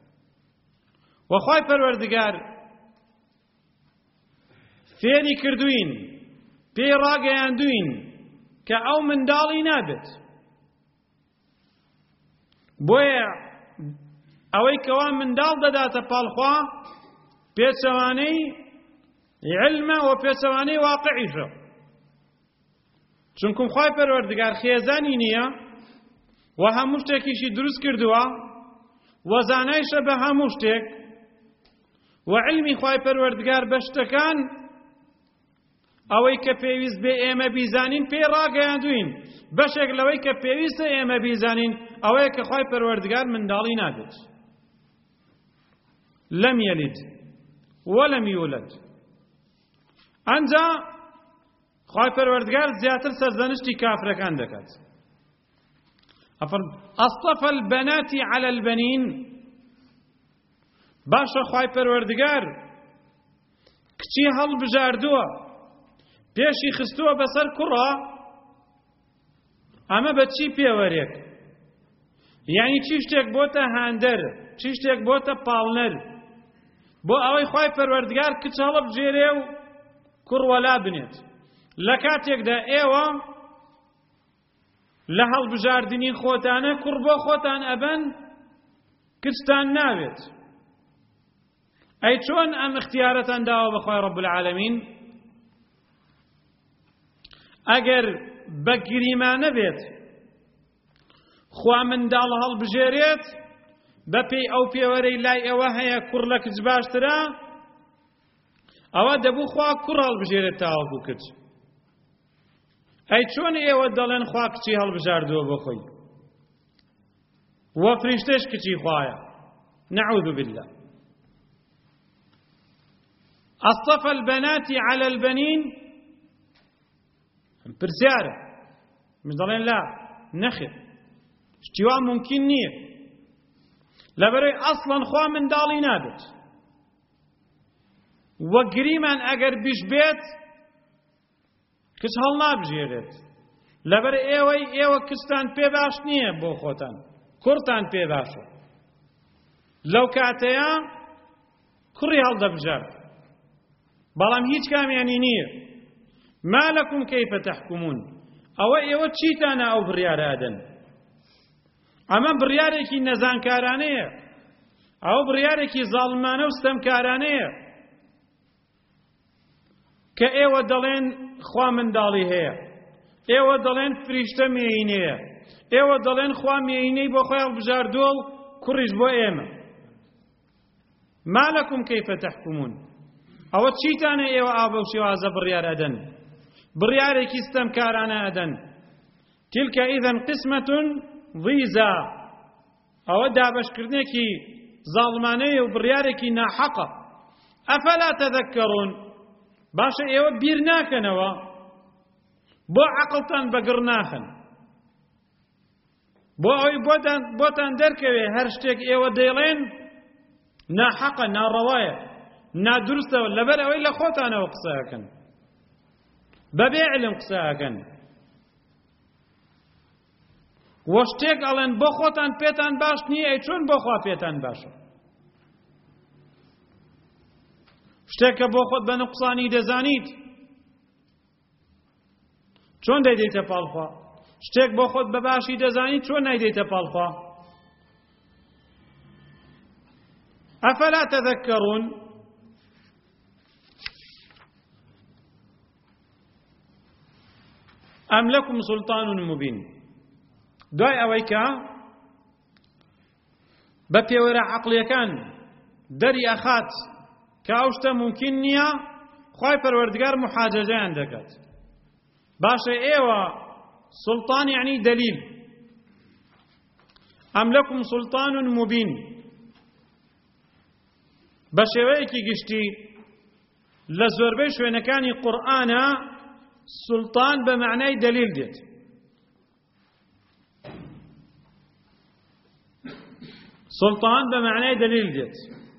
وخوای پەروەردگار فێری کردوین پێی ڕاگەیاندوین کە ئەو منداڵی نابێت بۆیە ئەوەی کەوا منداڵ دەداتە پاڵخوا پێچەوانەی علمە و پێچەوانەی واقعیشە چونکم خوای پەروەردگار خێزانی نییە و هەموو شتێکیشی دروست کردووە و زانایشە بە هەموو شتێک و علمی خوای پەروەردگار بە شتەکان ئەوەی کە پێویست بێ ئێمە بیزانین پێی ڕاگەیاندوین بەشێک لەوەی کە پێویستە ئێمە بیزانین ئەوەیە کە خوای پەروەردگار منداڵی نابێت لەم یەلید وەلەم یولد ئەنجا خوای پەروەردگار زیاتر سەرزەنشتی کافرەکان دەکات أصطفى البنات على البنين باشا خوای پەروەردگار کچی هەڵبژاردووە پێشی خستووە بەسەر کوڕە ئەمە بە چی پێوەرێک یعنی چی شتێک بۆتە هاندەر چی شتێک بۆتە پاڵنەر بۆ ئەوەی خوای پەروەردگار کچ هەڵبژێرێ و کوڕ وەلا بنێت لە کاتێکدا ئێوە لە هەڵبژاردنی خۆتانە کوڕ بۆ خۆتان ئەبەن کچتان ناوێت ئەی چۆن ئەم اختیارەتان داوە بەخوای ڕەب العالەمین ئەگەر بە گریمانە بێت خوا منداڵ هەڵبژێرێت بە پێی ئەو پێوەرەی لای ئێوە هەیە کوڕ لە کچ باشترە ئەوە دەبوو خوا کوڕ هەڵبژێرێت تاوەکو کچ ئەی چۆن ئێوە دەڵێن خوا کچی هەڵبژاردووە بۆ خۆی وە فریشتەش کچی خوایە نەعوذ بالله أصطفى البنات على البنين پرسیارە من دەڵێن لا نەخێر شتیوا ممکن نییە لەبەرەوەی ئەسڵەن خوا منداڵی نابێت وە گریمان ئەگەر بیش بێت کچ هەڵ نابژێرێت لەبەر ئێوەی ئێوە کچتان پێ باش نییە بۆ خۆتان کوڕتان پێ باشە لەو کاتەیە کوڕی هەڵدەبژار بەڵام هیچ کامیانی نییە ما لەکم کەیفە تەحکومون ئەوە ئێوە چیتانە ئەو بڕیارە ئەدەن ئەمە بڕیارێکی نەزانکارانەیە ئەوە بڕیارێکی زاڵمانە و ستەمکارانەیە کە ئێوە دەڵێن خوا منداڵی هەیە ئێوە دەڵێن فریشتە مێینەیە ئێوە دەڵێن خوا مێینەی بۆ خۆی هەڵبژاردووە و کوڕیش بۆ ئێمە ما لەکم کەیفە تەحکومون ئەوە چیتانە ئێوە ئا بەو شێوازە بڕیار ئەدەن بڕیارێکی ستەمکارانە ئەدەن تیلکە ئیذەن قسمەتون ضیزا ئەوە دابەشکردنێکی زاڵمانەیە و بڕیارێکی ناحەقە ئەفەلا تەذەکەڕون باشە ئێوە بیر ناکەنەوە بۆ عەقڵتان بەگڕ ناخن بۆ ئەوەی بۆتان دەرکەوێ هەر شتێک ئێوە دەیڵێن ناحەقە ناڕەوایە نادروستەوە لەبەر ئەوەی لە خۆتانەوە قسەکەن بەبێ علم قسەکەن وە شتێک ئەڵێن بۆ خۆتان پێتان باش نییە ئەی چۆن بۆ خوا پێتان باشە شتێکە بۆ خۆت بە نوقسانی دەزانیت چۆن دەیدەیتە پاڵخوا شتێک بۆ خۆت بە باشی دەزانی چۆن نایدەیتە پاڵخوا ئەفەلا تەذەکەڕون ئەم لەکم سوڵتان مبین دوای ئەوەی کە بە پێوەرە عەقڵیەکان دەری ئەخات کە ئەو شتە ممکن نییە خوای پەروەردگار محاجەجەیان دەکات باشە ئێوە سوڵتان یعنی دەلیل ئەم لەکم سوڵتان مبین بە شێوەیەکی گشتی لە زۆربەی شوێنەکانی قورئانە سوڵتان بە معنای دەلیل دێت سلطان بمعنى دليل ديت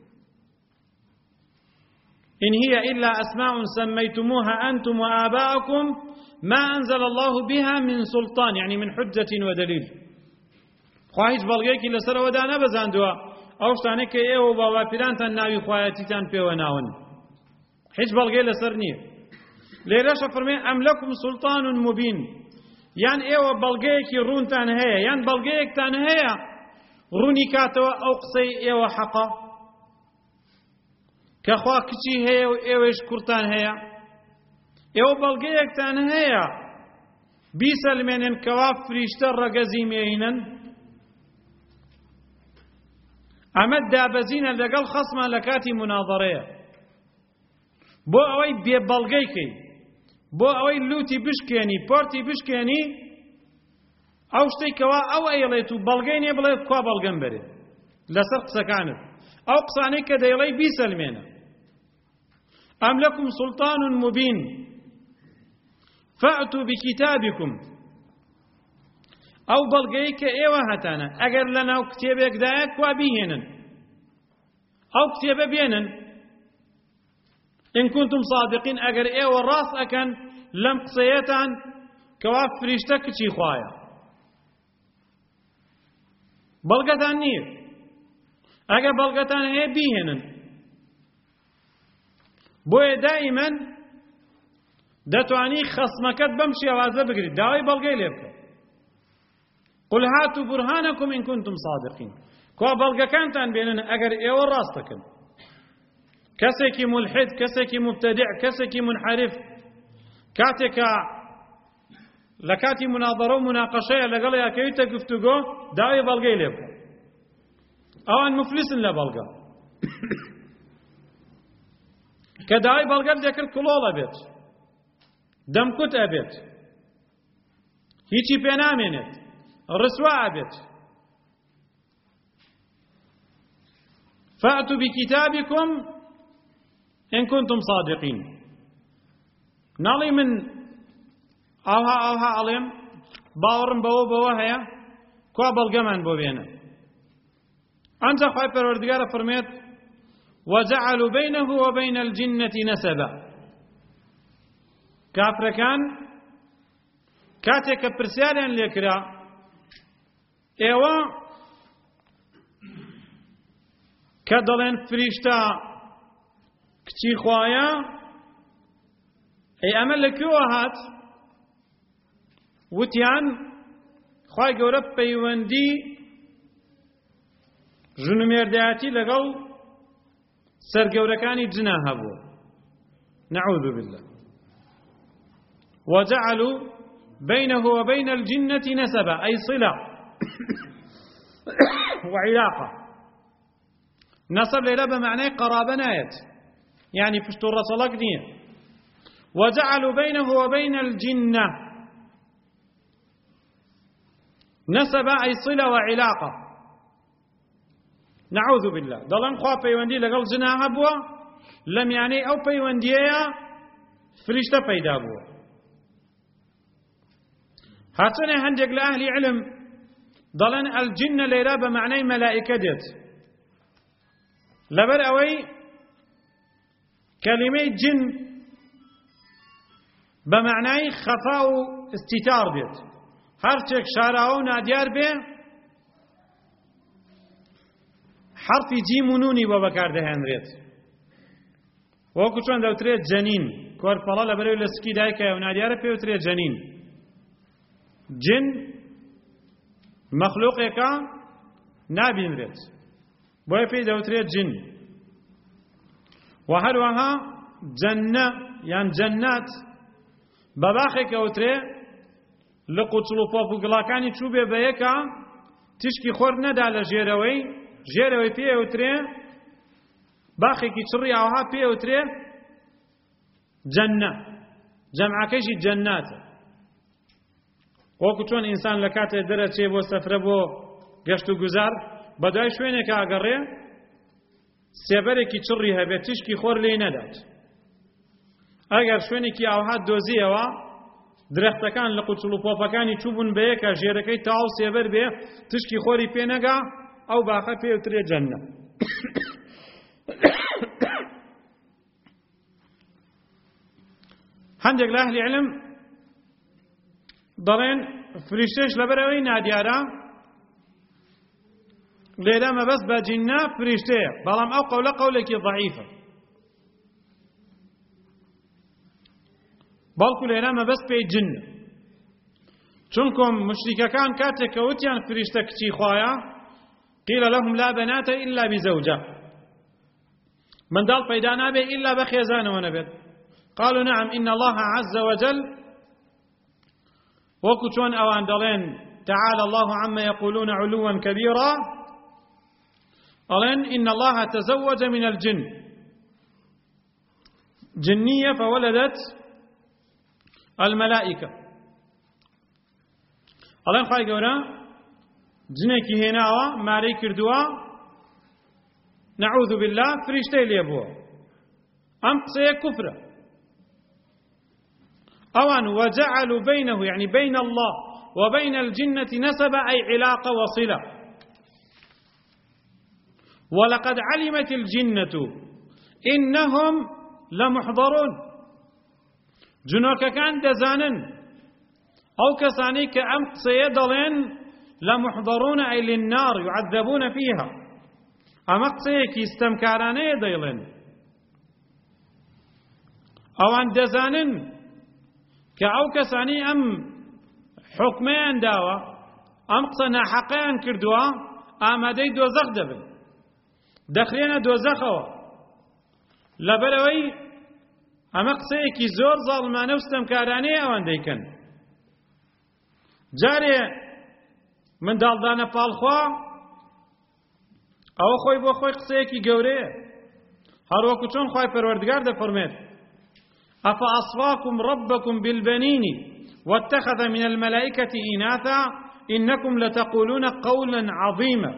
إن هي إلا أسماء سميتموها أنتم وآباؤكم ما أنزل الله بها من سلطان يعني من حجة ودليل خواهيج بلغيك إلا سر ودانا بزاندوا أوشتانك إيو بابا بلانتان ناوي خواهيتان بيوناون حيج بلغي لسرنية ليرش فرمي أم لكم سلطان مبين يعني إيو بلغيك رونتان هيا يعني بلغيك تان هيا ڕوونی کاتەوە ئەو قسەی ئێوە حەقە کە خوا کچی هەیە و ئێوەش کورتان هەیە ئێوە بەڵگەیەکتان هەیە بیسەلمێنن کەوا فریشتە ڕەگەزی مێینن ئەمە دابەزینە لەگەڵ خەسمان لە کاتی مناظەرەیە بۆ ئەوەی بێ بەڵگەیکەی بۆ ئەوەی لوتی بشکێنی پۆرتی بشکێنی ئەو شتەی کەوا ئەو ئەیڵێت و بەڵگەی نییە بڵێت کوا بەڵگەم بەرێ لەسەر قسەکانت ئەو قسانەی کە دەیڵێ بیسەلمێنە ئەم لەکم سوڵتان مبین فەئتوا بکتابکم ئەو بەڵگەی کە ئێوە هەتانە ئەگەر لەناو کتێبێکدایە کوا بیهێنن ئەو کتێبە بێنن ئین کونتم صادقین ئەگەر ئێوە ڕاست ئەکەن لەم قسەیەتان کەوا فریشتە کچی خوایە بەڵگەتان نییە ئەگە بەڵگەتان هەیە بیهێنن بۆیە دائیمەن دەتوانی خەسمەکەت بەم شێوازە بگریت داوای بەڵگەی لێ بکە قل هاتوا برهانكم إن كنتم صادقين کوا بەڵگەکانتان بێنن ئەگەر ئێوە ڕاست دەکەن کەسێکی ملحد کەسێکی مبتدع کەسێکی منحرف کاتێکە لە کاتی مناظەرە و مناقەشەیە لەگەڵ یاکەویتە گفتوگۆ داوای بەڵگەی لێ بکە ئەوان مفلیسن لە بەڵگە کە داوای بەڵگەت دەکرد کڵۆڵە بێت دەمکوت ئەبێت هیچی پێ نامێنێت ڕسوا ئەبێت فأتوا بكتابكم إن كنتم صادقين ناڵی من ئاها ئاها ئەڵێم باوەڕم بەوە بەوە هەیە کوا بەڵگەمان بۆ بێنە ئەنجا خوای پەروەردگارە فەرمێت وجعلوا بينه وبين الجنة نسبا کافرەکان کاتێک کە پرسیاریان لێکرا ئێوە کە دەڵێن فریشتە کچی خوایە ئەی ئەمە لەکوێوە هات وتیان خوای گەورە پەیوەندی ژنومێردایەتی لەگەڵ سەرگەورەکانی جنا هەبووە نعوذ بالله وجعلوا بينه وبين الجنة نسبا أي صلة وعلاقة نسب ليلة بمعنى قرابة نايت يعني فشتو الرسولك نية وجعلوا بينه وبين الجنة نسبا أي صلة وعلاقة نعوذ بالله ضلن خوا بيوندي لقل جناها بوا لم يعني أو بيوندية فريشتا بيدا بوا هاتنا هندق لأهل علم ضلن الجن ليرا بمعنى ملائكة ديت لبر أوي كلمة جن بمعنى خفاء استتار ديت هرچك شاراو ناديار به حرف جيم ونوني وبكار دهان ريت وكو چون دوتريت جنين كور فلا لبرو لسكي دايكا وناديار بيوتريت جنين جن مەخلووقێکە نابینرێت بۆیە پێی دەوترێت جن و هەروەها جەنە یان جەنات بە باخێک ئەوترێ لە قوچڵ و پۆپ و گڵاکانی چوو بێ بە یەکە تشکی خۆر نەدا لە ژێرەوەی ژێرەوەی پێ ئەوترێ باخێکی چڕی ئاوها پێ ئەوترێ جەنە جەمعەکەیشی جەناتە وەکو چۆن ئینسان لە کاتێ دەرەچێ بۆ سەفرە بۆ گەشت و گوزار بە دوای شوێنێکە ئاگەڕێ سێبەرێکی چڕی هەبێت تشکی خۆر لێی نەدات ئەگەر شوێنێکی ئاوها دۆزیەوە درەختەکان لە قوچڵ و پۆپەکانی چوبوون بە یەکە ژێرەکەی تاو سێبەر بێ تشکی خۆری پێ نەگا ئەو باخە پێ ئەوترێ جەنە هەندێک لە ئەهلی عیلم دەڵێن فریشتەش لەبەرەوەی نادیارە لێرە مەبەست بە جینە فریشتەیە بەڵام ئەو قەولە قەولێکی ضەعیفە بەڵکو لێرە مەبەست پێی جنە چونکە مشریکەکان کاتێک کە وتیان فریشتە کچی خوایە قیل لهم لا بنات إلا بزوجة منداڵ پەیدا نابێ إلا بە خێزانەوە نەبێت قالوا نعم إن الله عز وجل وەکو چۆن ئەوان دەڵێن تعالى الله عما يقولون علوا كبيرا قالن إن الله تزوج من الجن جنية فولدت الملائكة قالن خواهي قولا جنكي هناوا ماري كردوا نعوذ بالله فريشتي ليبوا أم قصي كفرة أوان وجعلوا بينه يعني بين الله وبين الجنة نسب أي علاقة وصلة ولقد علمت الجنة إنهم لمحضرون جنوك كان دزانن أو كساني كأم قصيدلين لمحضرون أي للنار يعذبون فيها أم قصيك استمكاراني ديلين أو أن دزانن كأو كساني أم حكمين داوة أم قصنا حقين كردوا آمدي دوزخ دبن دەخرێنە دۆزەخەوە لەبەرەوەی ئەمە قسەیەکی زۆر زاڵمانە و ستەمکارانەیە ئەوان دەیکەن جارێ منداڵدانە پاڵخوا ئەوە خۆی بۆ خۆی قسەیەکی گەورەیە هەروەکو چۆن خوای پەروەردگار دەفەرمێت أفأصفاكم ربكم بالبنين واتخذ من الملائكة إناثا إنكم لتقولون قولا عظيما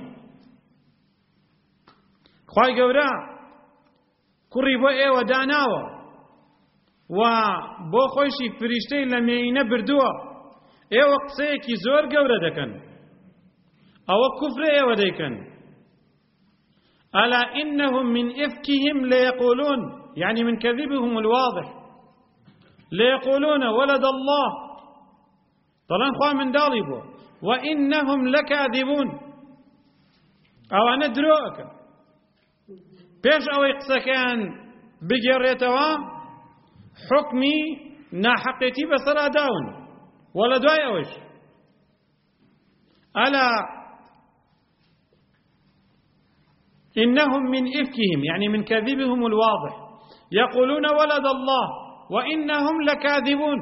خوای گەورە کوڕی بۆ ئێوە داناوە و بۆ خۆیشی فریشتەی لە مێینە بردووە ئێوە قسەیەکی زۆر گەورە دەکەن ئەوە کوفرە ئێوە دەیکەن ألا إنهم من إفكهم ليقولون يعني من كذبهم الواضح ليقولون ولد الله طلعن خواه من دالي بو وإنهم لكاذبون أو أنا دروك پێش ئەوەی قسەکەیان بگێڕێتەوە حکمی ناحەقێتی بەسەرا داون وە لە دوای ئەوەش ئەلا إنهم من إفكهم يعني من كذبهم الواضح يقولون ولد الله وإنهم لكاذبون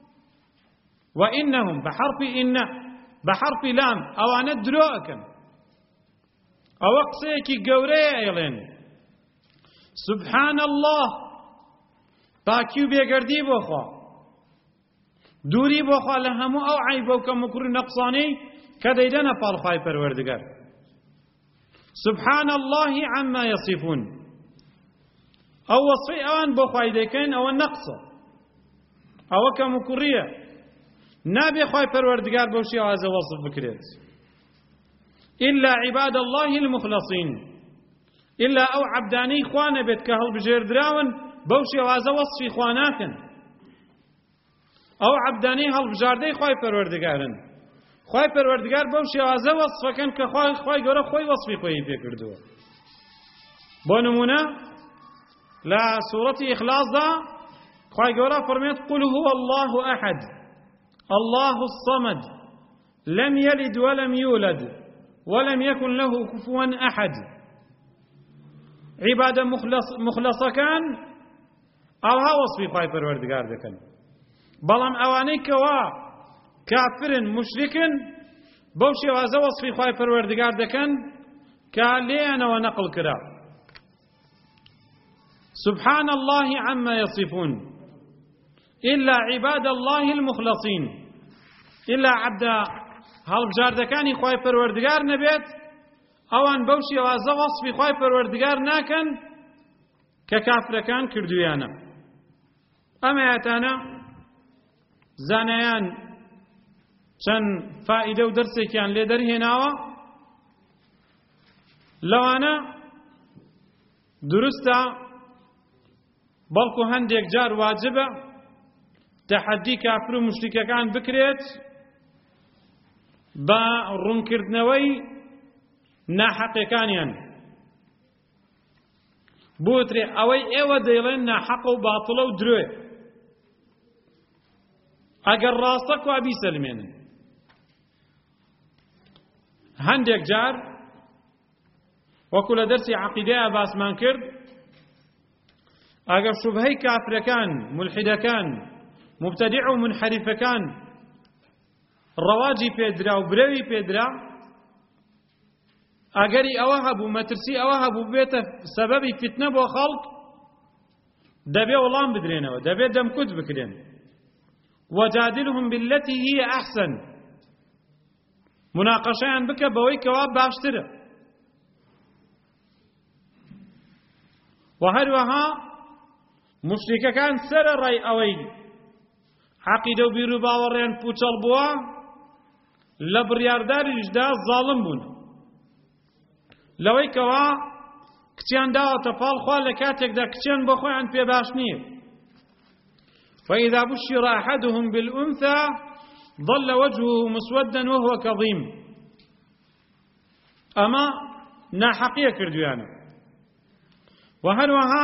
وإنهم بحرف إن بحرف لام أو أنا دروكم أو قسيكي قوري أيضا سبحان الله باكيو بيگردي بوخوا دوري بوخوا لهمو أو عيبو كمكر نقصاني كديدنا فالخاي پروردگار سبحان الله عما يصفون أو وصفي أوان بوخواي ديكين أو النقص أو كمكرية نابي خواي پروردگار بوشي هذا وصف بكريت إلا عباد الله المخلصين إلا أو عبداني خوانه بيت كهل بجير دراون بوشي وازا وصفي خواناكن أو عبداني هل بجاردي خواي پروردگارن خواي پروردگار بوشي وازا وصفكن كخواي خواي گورا خواي وصفي خواي بيكردو بونمونا لا سورة إخلاص دا خواي گورا فرميت قل هو الله أحد الله الصمد لم يلد ولم يولد ولم يكن له كفوا أحد. عبادة مخلص مخلصة كان أوها وصفي خواهي پروردگار دكن. بلام أواني كوا كافر مشرك بوشي وازا وصفي خواهي پروردگار دكن كاليانا ونقل كرا. سبحان الله عما يصفون إلا عباد الله المخلصين. إلا عبد هەڵبژاردەکانی خوای پەروەردگار نەبێت ئەوان بەو شێوازە وەسفی خوای پەروەردگار ناکەن کە کافرەکان کردویانە. ئەم ئاەتانە زانایان چەند فائیدە و دەرسێکیان لێ دەرهێناوە. لەوانە دروستە بەڵکو هەندێک جار واجبە تەحەدی کافر و مشریکەکان بکرێت بە ڕوونکردنەوەی ناحەقیەکانیان. بۆترێ ئەوەی ئێوە دەیڵێن ناحەقە و باتڵە و درۆیە، ئەگەر ڕاستە کوا بیسەلمێنن. هەندێک جار وەکو لە دەرسی عەقیدەیە باسمان کرد، ئەگەر شوبهەی کافرەکان، مولحیدەکان، مبتەدیع و منحەریفەکان ڕەواجی پێدرا و برەوی پێدرا، ئەگەری ئەوە هەبوو، مەترسی ئەوە هەبوو بێتە سەبەبی فتنە بۆ خەڵک، دەبێ وەڵام بدرێنەوە، دەبێ دەمکوت بکرێن. وجادلهم بالتي هي أحسن. مناقشەیان بکە بەوەی کەوا باشترە. و هەروەها مشریکەکان سەرەڕای ئەوەی عەقیدە و بیر و باوەڕیان پوچەڵ بووە لە بڕیارداریشدا زاڵم بوون، لەوەی کەوا کچیان داوەتە پاڵ، خوا لە کاتێکدا کچیان بۆ خۆیان پێ باش نییە. فإذا بشر أحدهم بالأنثى ظل وجهه مسودا وهو كظيم. أما ناحقية كردويانا. وهروها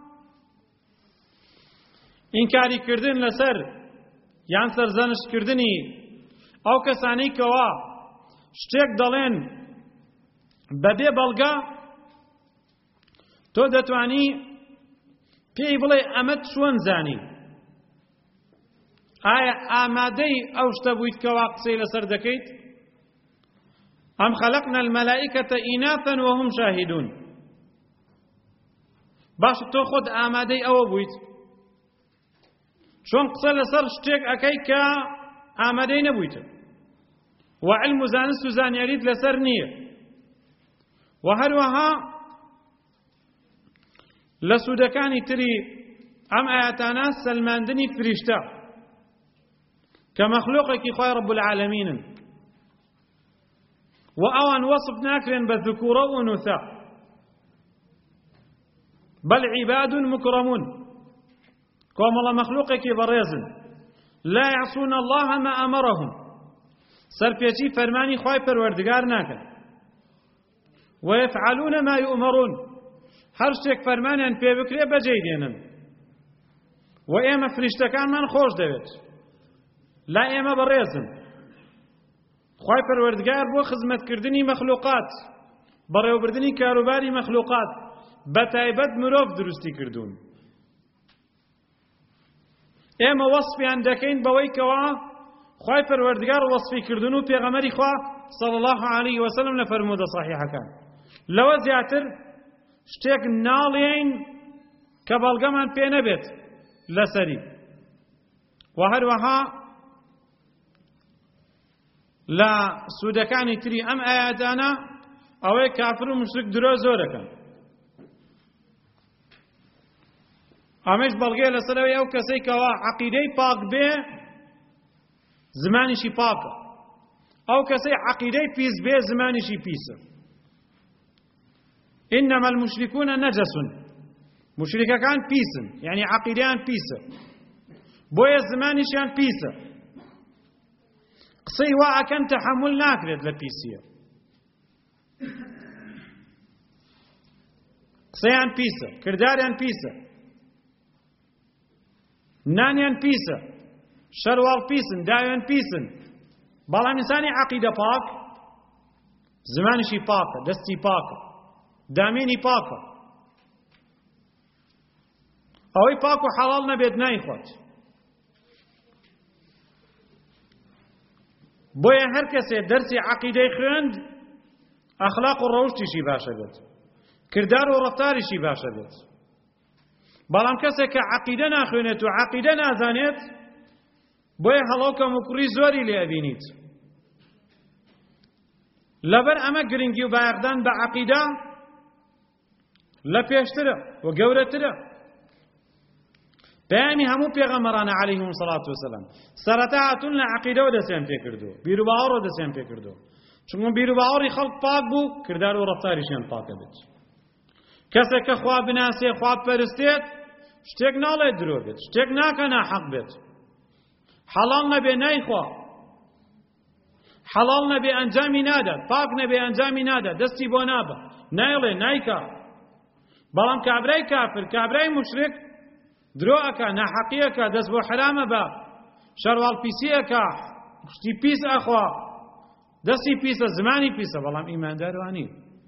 إنكاري كردن لسر یان سەرزانشتکردنی ئەو کەسانەی کەوا شتێک دەڵێن بەبێ بەڵگە، تۆ دەتوانی پێی بڵێ ئەمەت چۆن زانی؟ ئایا ئامادەی ئەو شتە بوویت کەوا قسەی لەسەر دەکەیت؟ ئەم خەلەقنا المەلائیکەتە ئیناثا وهم شاهدون. باش تۆ خۆت ئامادەی ئەوە بوویت چۆن قسە لەسەر شتێک ئەکەی کە ئامادەی نەبوویتە و علم و زانست و زانیاریت لەسەر نییە. و هەروەها لە سوودەکانی تری ئەم ئاەتانە سەلماندنی فریشتە کە مەخلوقێکی خوای رب العالەمینن، و ئەوان وەصف ناکرێن بە ذکوورە و ئونوثە، بەل عیباد مکرمون، کۆمەڵە مەخلوقێکی بەڕێزن. لا يعصون الله ما أمرهم، سەرپێچی فەرمانی خوای پەروەردگار ناکەن. ويفعلون ما يؤمرون، هەر شتێک فەرمانیان پێ بکرێ بەجێی دێنن. و ئێمە فریشتەکانمان خۆش دەوێت، لا ئێمە بەڕێزن. خوای پەروەردگار بۆ خزمەتکردنی مەخلوقات، بەڕێوەبردنی کاروباری مەخلوقات بەتایبەت مرۆڤ دروستی کردوون. ئێمە وەصفیان دەکەین بەوەی کەوا خوای پەروەردگار وەصفی کردن و پێغەمبەری خوا صلی الله علیه وسلم لە فەرموودە صحیحەکان. لەوە زیاتر شتێک ناڵێین کە بەڵگەمان پێ نەبێت لەسەری. و هەروەها لە سوودەکانی تری ئەم ئاەتانە ئەوەی کافر و مشرک درۆ زۆرەکەن. ئەمەش بەڵگەیە لەسەرەوەی ئەو کەسەی کەوا عەقیدەی پاک بێ زمانیشی پاکە، ئەو کەسەی عەقیدەی پیس بێ زمانیشی پیسە. إنما المشركون نجس، مشركەکان پیسن، یعنی عەقیدەیان پیسە، بۆیە زمانیشیان پیسە. قسەی وا ئەکەن تەحەمل ناکرێت لە پیسیە، قسەیان پیسە، کرداریان پیسە، نانیان پیسە، شەرواڵ پیسن، داویان پیسن، بەڵام ئینسانی عەقیدە پاک زمانیشی پاکە، دەستی پاکە، دامێنی پاکە، ئەوەی پاک و حەڵاڵ نەبێت نایخوات. بۆیە هەر کەسێ دەرسی عەقیدەی خوێند ئەخلاق و ڕەوشتیشی باشە بێت، کردار و ڕەفتاریشی باشە بێت. بەڵام کەسێک کە عەقیدە ناخوێنێت و عەقیدە نازانێت بۆیە هەڵاوکەم و کوڕی زۆری لێ ئەبینیت. لەبەر ئەمە گرنگی و بایەخدان بە عەقیدە لە پێشترە و گەورەترە. بەیانی هەموو پێغەمبەرانە عەلەیهیمۇ الصەلاة وەسەلام سەرەتا هاتوون لە عەقیدەوە دەستیان پێ کردووە، بیر و باوەڕەوە دەستیان پێ کردووە. چونکە بیر و باوەڕی خەڵک پاک بوو، کردار و ڕەفتاریشیان پاکە بێت. کەسێک کە خوا بناسێ، خوا پەرستێت، شتێک ناڵێت درۆ بێت، شتێک ناکە ناحەق بێت، حەڵاڵ نەبێ نایخوا، حەڵاڵ نەبێ ئەنجامی نادات، پاک نەبێ ئەنجامی نادات، دەستی بۆ نابە، نایڵێ نایکا. بەڵام کابرای کافر، کابرای موشرک درۆ ئەکا، ناحەقی ئەکا، دەست بۆ حرامە بە، شەرواڵ پیسی ئەکا، شتی پیس ئەخوا، دەستی پیسە، زمانی پیسە، بەڵام ئیماندار وانی.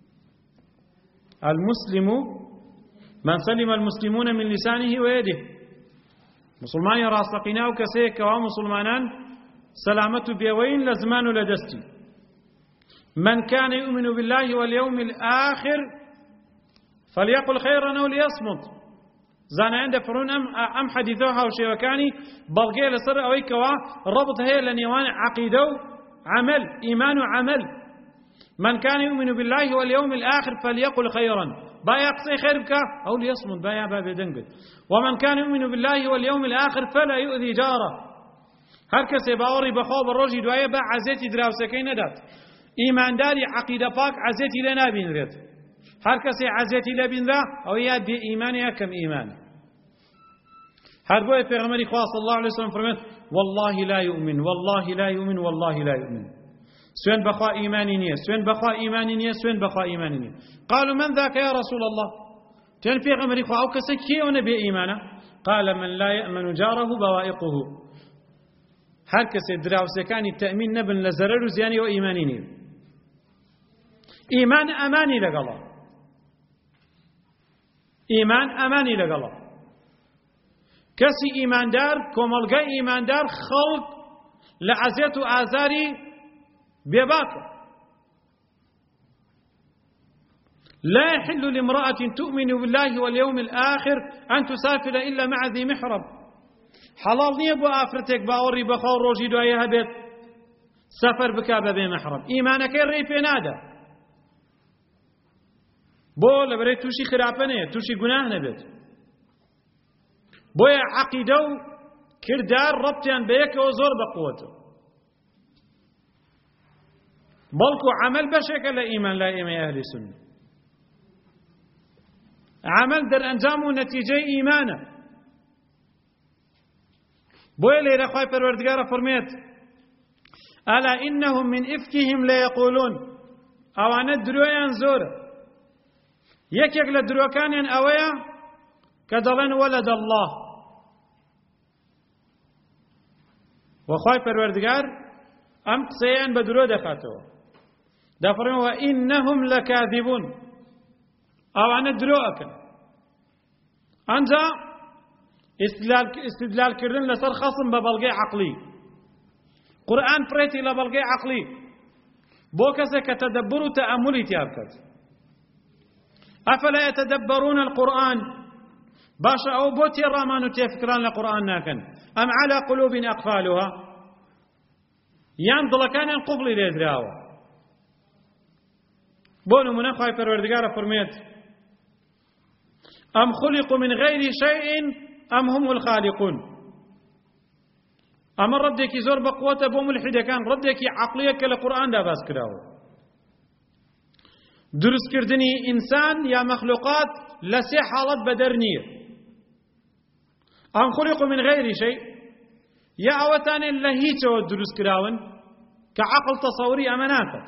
المسلم من سلم المسلمون من لسانه ويده. مسلمانی ڕاستەقینە و کەسەیەک کەوا مسلمانان سەلامەت و بێوەین لە زمان و لە دەستی. من كان يؤمن بالله واليوم الآخر فليقل خيرا أو ليصمت. زانایان دەفەڕۆن ئەم ئەم حەدیثە هاوشێوەکانی بەڵگەیە لەسەر ئەوەی کەوا ڕەبط هەیە لە نێوان عەقیدە و عەمەل، ئیمان و عەمەل. من كان يؤمن بالله واليوم الآخر فليقل خيرا، بايا قصي خير بك أو ليصمت، بايا بابي دنقل. ومن كان يؤمن بالله واليوم الآخر فلا يؤذي جاره. هر کسی باوری بخوا بروجی دوایه با عزیتی دراوسکی نداد. ایمانداری عقیده پاک عزیتی لنابین رد. هر کسی عزیتی لبین ذا او یاد دی ایمانی کم ایمان. هر بوی پیغمبری خواه صلی الله علیه وسلم فرمود والله لا يؤمن والله لا يؤمن والله لا يؤمن. سوين بخوا إيماني نية، سوين بخوا إيماني نية، سوين بخوا إيماني نية. قالوا من ذاك يا رسول الله؟ تن في غمر إخوة أو كسكي ونبي إيمانه. قال من لا يأمن جاره بوائقه. هر كسي دراوسكاني التأمين نبن لزرر زياني وإيماني نية. إيمان أماني لقلا. إيمان أماني لقلا. كسي إيمان دار كوملغا إيمان دار خلق لعزيت آزاري بباكر. لا يحل لامرأة تؤمن بالله واليوم الآخر أن تسافر إلا مع ذي محرم. حلال نية بو آفرتك باوري بخور روجي دعايها بيت سفر بكابة بمحرم. إيمانك الرئي نادا بو لبري توشي خرافنه توشي گناه نبيت. بو عقيدة كردار ربطيان بيك وزور بقوته. بلكو عمل بشكل إيمان لا إيمان أهل السنة. عمل در أنجام نتيجة إيمانه. بويلي رخواي پروردگار فرميت ألا إنهم من إفكهم لا يقولون أوانا درويان زور يك يك لدروكان أويا كدلن ولد الله وخواي پروردگار أم قصيان بدرو دخاتو دفرون وإنهم لكاذبون أوانا دروكن أنجا استدلال استدلال كردن لسر خصم ببلغي عقلي قرآن بريتي لبلغي عقلي بوكسه كتدبر تأملي تيابكت أفلا يتدبرون القرآن باشا أو بوتي الرامان تيفكران لقرآن ناكن أم على قلوب أقفالها ينضل كان قبل ليدراوه بونو منخوي پروردگار فرميت أم خلقوا من غير شيء أم هم الخالقون. أما ردك زور بقوة بوم الحدة كان ردك عقليك للقرآن دا باس كراو. درس كردني إنسان يا مخلوقات لسي حالات بدرنية. أم خلقوا من غير شيء يا أوتان اللهيتو درس كراون كعقل تصوري أماناتك.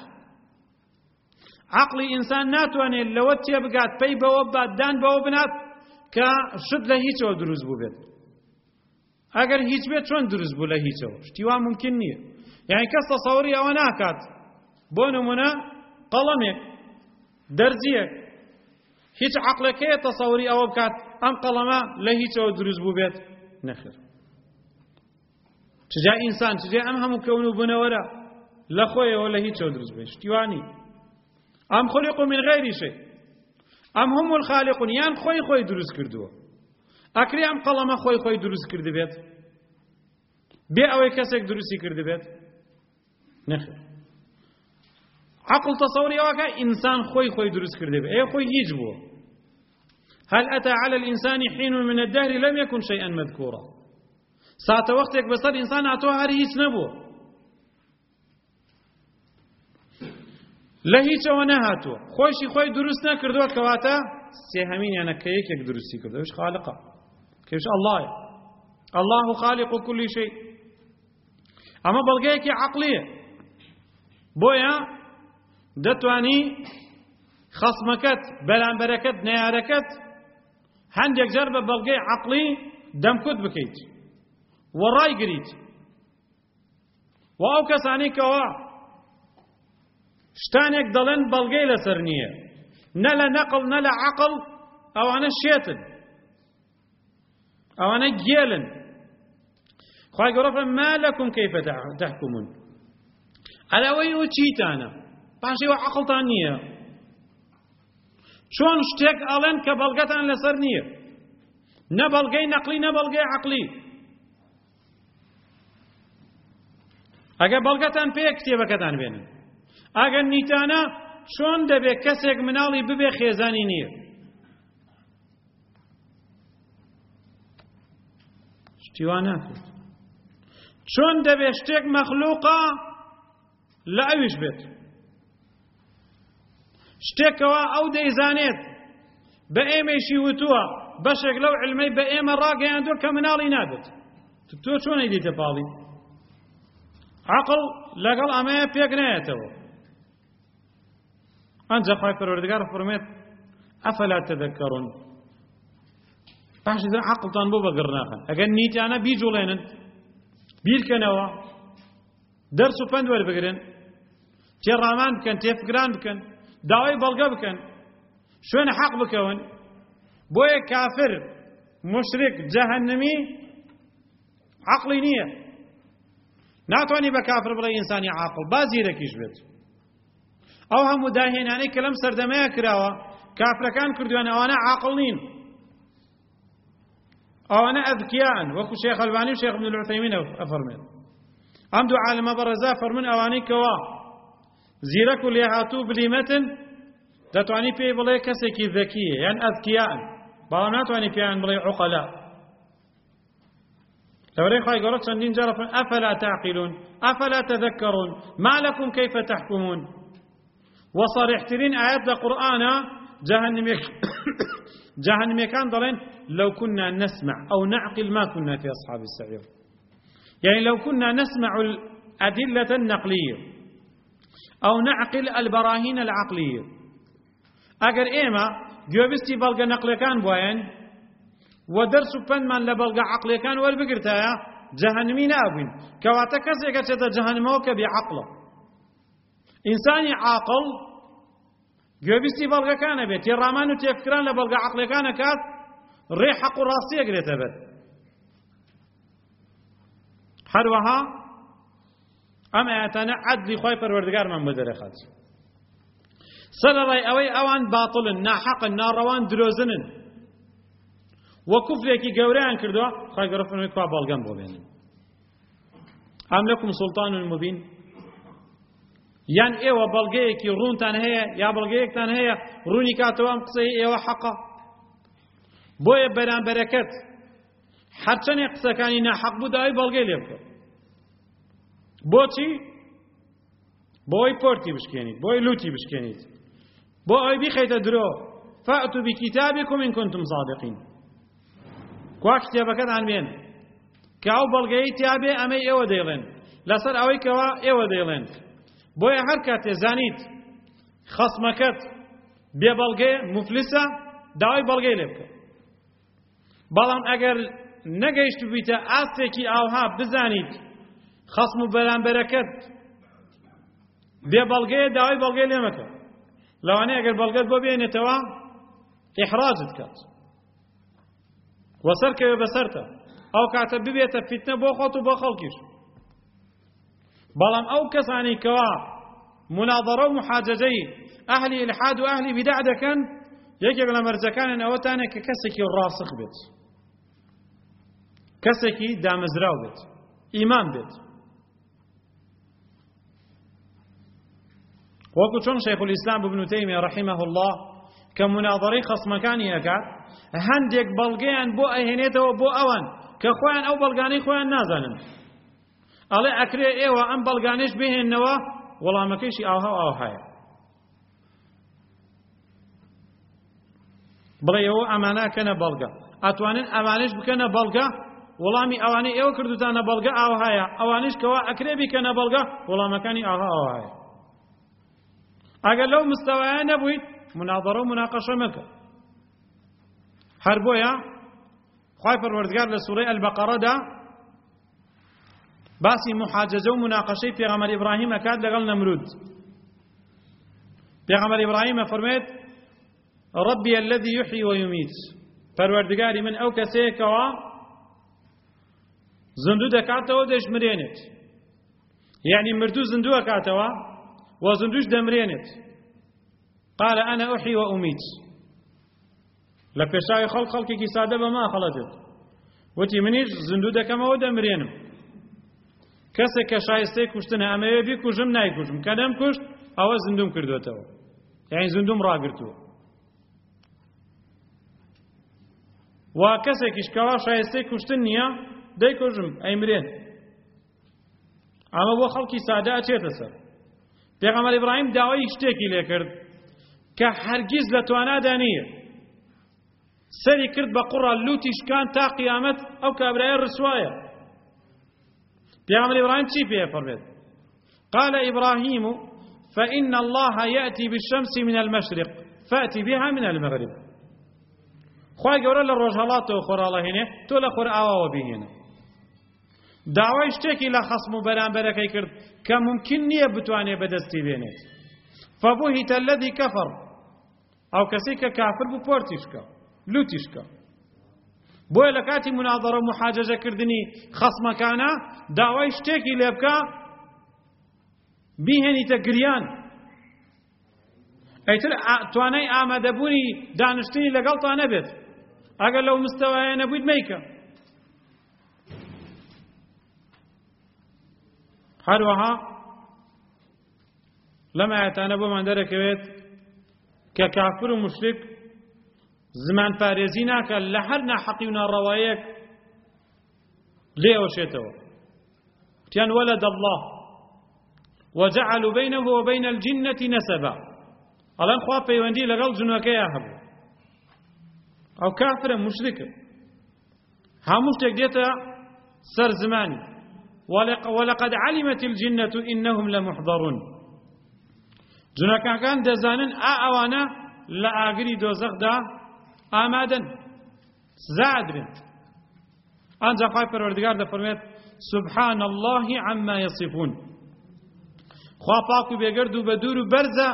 عقلي إنسان ناتواني لوتي بقات بي بوبات دان بوبنات كشد لهيتو دروز بو بيت. اگر هیچ بيت شون دروز بو لهيتو شتيوا ممكن نيه. یعنی کەس تەسەووری ئەوە ناکات بۆ نمونە قەڵەمێک دەرزیەک هیچ عەقڵێکەیە تەسەووری ئەوە بکات ئەم قەڵەمە لە هیچەوە دروست بوو بێت نەخێر چجا ئینسان چجا ئەم هەموو کەون و بنەوەرە لە خۆیەوە لە هیچەوە دروست بێت شتیوانی ئەم خولقوا من غەیری شەی ئەم هم الخالقون یان خۆی خۆی دروست کردووە ئەکرێ ئەم قەڵەمە خۆی خۆی دروست کرد بێت بێ ئەوەی کەسێک دروستی کرد بێت نەخێر عقل تصوري واقع إنسان خوي خوي دروس كرده أي خوي يجبو هل أتى على الإنسان حين من الدهر لم يكن شيئا مذكورا ساعة وقتك بصر إنسان أعطوها هذه نبو لهيش ونهاتو خوشي خوي دروسنا كردوات كواتا سيهمين يعني كيك يك دروسي كردو وش خالقه كيفش الله الله خالق كل شيء أما بلغيك عقلية بويا دەتوانی خەسمەکەت بەرامبەرەکەت نەیارەکەت هەندێک جار بە بەڵگەی عەقڵی دەمکوت بکەیت و ڕایگریت و ئەو کەسانی کەوا شتانێک دەڵێن بەڵگەی لەسەر نییە نە لە نەقڵ نە لە عەقڵ ئەوانە شێتن ئەوانە گێلن خوای گەورە فەرمێ ما لەکم کەیفە تەحکومون ئەلەوەی و چیتانە پاشی و عقلتان نییە چۆن شتێک ئەڵێن کە بەڵگەتان لەسەر نییە نە بەڵگەی نەقلی نە بەڵگەی عەقلی ئەگەر بەڵگەتان پێیە کتێبەکەتان بێنن ئەگەر نیتانە چۆن دەبێت کەسێک مناڵی ببێ خێزانی نییە شتیوان ناکرد چۆن دەبێت شتێک مەخلووقە لە ئەویش بێت شتێکەوە ئەو دەیزانێت بە ئێمەیشی وتووە بەشێک لەو علمەی بە ئێمە ڕاگەیاندووە کە مناڵی نابێت تۆ چۆنەی دیتە پاڵی عەقڵ لەگەڵ ئەمەیە پێک نایەتەوە ئەنجا خوای پەروەردگار فەرمێت ئەفەلا تەذەکەڕون پاشی زە عەقڵتان بۆ بەگڕ ناخەن ئەگەر نیتیانە بیجوڵێنن بیرکەنەوە دەرس و پند وەربگرن تێڕامان بکەن تێفکران بکەن داوای بەڵگە بکەن شوێنە حەق بکەون بۆیە کافر مشرک جەهەنەمی عەقڵی نییە ناتوانانی بە کافر بڵێ ئینسانی عاقڵ با زیرەکیش بێت ئەو هەموو داهێنانەی کە لەم سەردەمەیە کراوە کافرەکان کردویان ئەوانە عاقڵ نین ئەوانە ئەذکیان وەکو شێخ ئەلبانی و شێخ ابن العوثەیمین ئەفەرمێن ئەم دوو عالمە بەڕێزا فەرمون ئەوانەی کەوا زیرەک و لێهاتوو بلیمەتن دەتوانی پێی بڵێ کەسێکی ذەکیە یان ئەذکیان بەڵام ناتوانی پێیان بڵێ عوقەلا لەوەرەی خوای گەورە چەندین جارە فەرمێن ئەفەلا تەعقیلون ئەفەلا تەذەکەڕون ما لەکم کەیفە تەحکومون وصريحترين آيات القرآن جهنميك جهنميكان ضلين لو كنا نسمع أو نعقل ما كنا في أصحاب السعير يعني لو كنا نسمع الأدلة النقلية أو نعقل البراهين العقلية أجر إيما جوابستي بلغة نقل كان بوين ودرس بن من لبلغة عقل كان والبقرتها جهنمين أبين كواتكسي كتشتا جهنموك بعقله إنساني عاقل جوابستي بلغة كان بيت يرامان وتفكران لبلغة عقل كان كات ريح حق راسية قريتها بيت حروها أما أتنا عدل خوي پروردگار من بدرخت سلري أوي أوان باطل ناحق ناروان دروزن وكفرك جوران كردوا خوي قرفنا كوا بالغم بوبين أم لكم سلطان مبين یان ئێوە بەڵگەیەکی ڕوونتان هەیە یا بەڵگەیەکتان هەیە ڕوونی کاتەوە ئەم قسەی ئێوە حەقە بۆیە بەرامبەرەکەت هەرچەندێک قسەکانی ناحەق بوو داوای بەڵگەی لێ بکە بۆچی بۆی پۆرتی بشکێنیت بۆی لوتی بشکێنیت بۆ ئەوەی بیخەیتە درۆ فەئتوا بکیتابیکم ئین کنتم صادقین کوا کتێبەکەتان بێن کە ئەو بەڵگەیەی تیا بێ ئەمەی ئێوە دەیڵێن لەسەر ئەوەی کەوا ئێوە دەیڵێن بۆیە هەر کاتێ زانیت خەسمەکەت بێبەڵگەیە مفلسە داوای بەڵگەی لێ بکە بەڵام ئەگەر نەگەیشت بیتە ئاستێکی ئاوها بزانیت خەسم و بەرامبەرەکەت بێ بەڵگەیە داوای بەڵگەی لێ مەکە لەوانەیە ئەگەر بەڵگەت بۆ بێنێتەوە ئیحراجت کات وەسەرکەوێ بەسەرتە ئەو کاتە ببێتە فیتنە بۆ خۆت و بۆ خەڵکیش بەڵام ئەو کەسانی کەوا مناظەرە و محاجەجەی ئەهلی ئیلحاد و ئەهلی بیدع دەکەن یەکێک لە مەرجەکانیان ئەوەتانە کە کەسێکی ڕاسخ بێت کەسێکی دامەزراو بێت ئیمان بێت وەکو چۆن شەیخ الئیسلام ابن تەیمیە ڕەحیمەه الله کە مناظەرەی خەسمەکانی ئەکات هەندێک بەڵگەیان بۆ ئەهێنێتەوە بۆ ئەوان کە خۆیان ئەو بەڵگانەی خۆیان نازانن ئەڵێ ئەکرێ ئێوە ئەم بەڵگانەیش بهێننەوە وەڵامەکەیشی ئاوها و ئاوهایە بڵێ ئێوە ئەمانە کەنە بەڵگە ئەتوانن ئەمانەش بکەنە بەڵگە وەڵامی ئەوانەی ئێوە کردوتانە بەڵگە ئاوهایە ئەوانش کەوا ئەکرێ بیکەنە بەڵگە وەڵامەکانی ئاوها ئاوهایە ئەگەر لەو مستەوایە نەبوویت مناظەرە و مناقەشە مەکە هەر بۆیە خوای پەروەردگار لە سوورەی ئەلبەقەرەدا باسی محاجەجە و مناقەشەی پێغەمبەر ئیبراهیم ئەکات لەگەڵ نەمرود پێغەمبەر ئیبراهیم ئەفەرمێت ربي الذي يحيي ويميت پەروەردگاری من ئەو کەسەیە کەوا زندوو دەکاتەوە دەژمرێنێت یعنی مردوو زندوو ئەکاتەوە و زندووش دەمرێنێت قال أنا أحيي وأميت لە پێشاوی خەڵک خەڵکێکی سادە بەما خەڵەتێت وتی منیش زندوو دەکەمەوە دەمرێنم کەسێک کە شایستەی کوشتنە ئەمەوێ بیکوژم نایکوژم کە دەم کوشت ئەوە زندوم کردوێتەوە یعنی زندوم ڕاگرتووە و کەسێکیش کەوا شایستەی کوشتن نییە دەیکوژم ئەیمرێن ئەمە بۆ خەڵکی سادە ئەچێتە سەر پێغەمبەر ئیبراهیم داوای شتێکی لێ کرد کە هەرگیز لە توانادا نییە سەری کرد بە قوڕە لوتی شکان تا قیامەت ئەو کابرایە ڕسوایە پێغەمبەر ئیبراهیم چی پێ فەرمێت قال إبراهيم فإن الله يأتي بالشمس من المشرق فأتي بها من المغرب خوای گەورە لە ڕۆژهەڵاتەوە خۆراڵەهێنێ تۆ لە خۆر ئاواوە بهێنە داوای شتێکی لە خەسم و بەرامبەرەکەی کرد کە ممکن نییە بتوانێ بەدەستی بێنێت فبهت الذي كفر ئەو کەسەی کە کافر بوو پۆرتیشکە لوتیشکە بۆیە لە کاتی مناظەرە و محاجەجەکردنی خەسمەکانە داوای شتێکی لێ بکە بیهێنیتە گریان ئەیتر توانای ئامادەبوونی دانیشتنی لەگەڵتا نەبێت ئەگەر لەو مستەوایە نەبوویت مەیکە هەروەها لەم ئاەتانە بۆمان دەرەکەوێت کە کافر و مشرک زمان پارێزی ناکە لە هەر ناحەقی و ناڕەوایەک لێ ئەوشێتەوە تیان وەلەد الله وجعلوا بينه وبين الجنة نسبا ئەڵێن خوا پەیوەندی لەگەڵ جنۆکەیە هەبوو ئەو کافرە مشرکە هەموو شتێک دێتە سەر زمانی ولقد علمت الجنة إنهم لمحضرون جنۆکەکان دەزانن ئا ئەوانە لە ئاگری دۆزەخدا ئامادەن سزا ئەدرێن ئەنجا خوای پەروەردگار دەفەرمێت سبحان الله عما يصفون خوا پاک و بێگەرد و بە دوور و بەرزە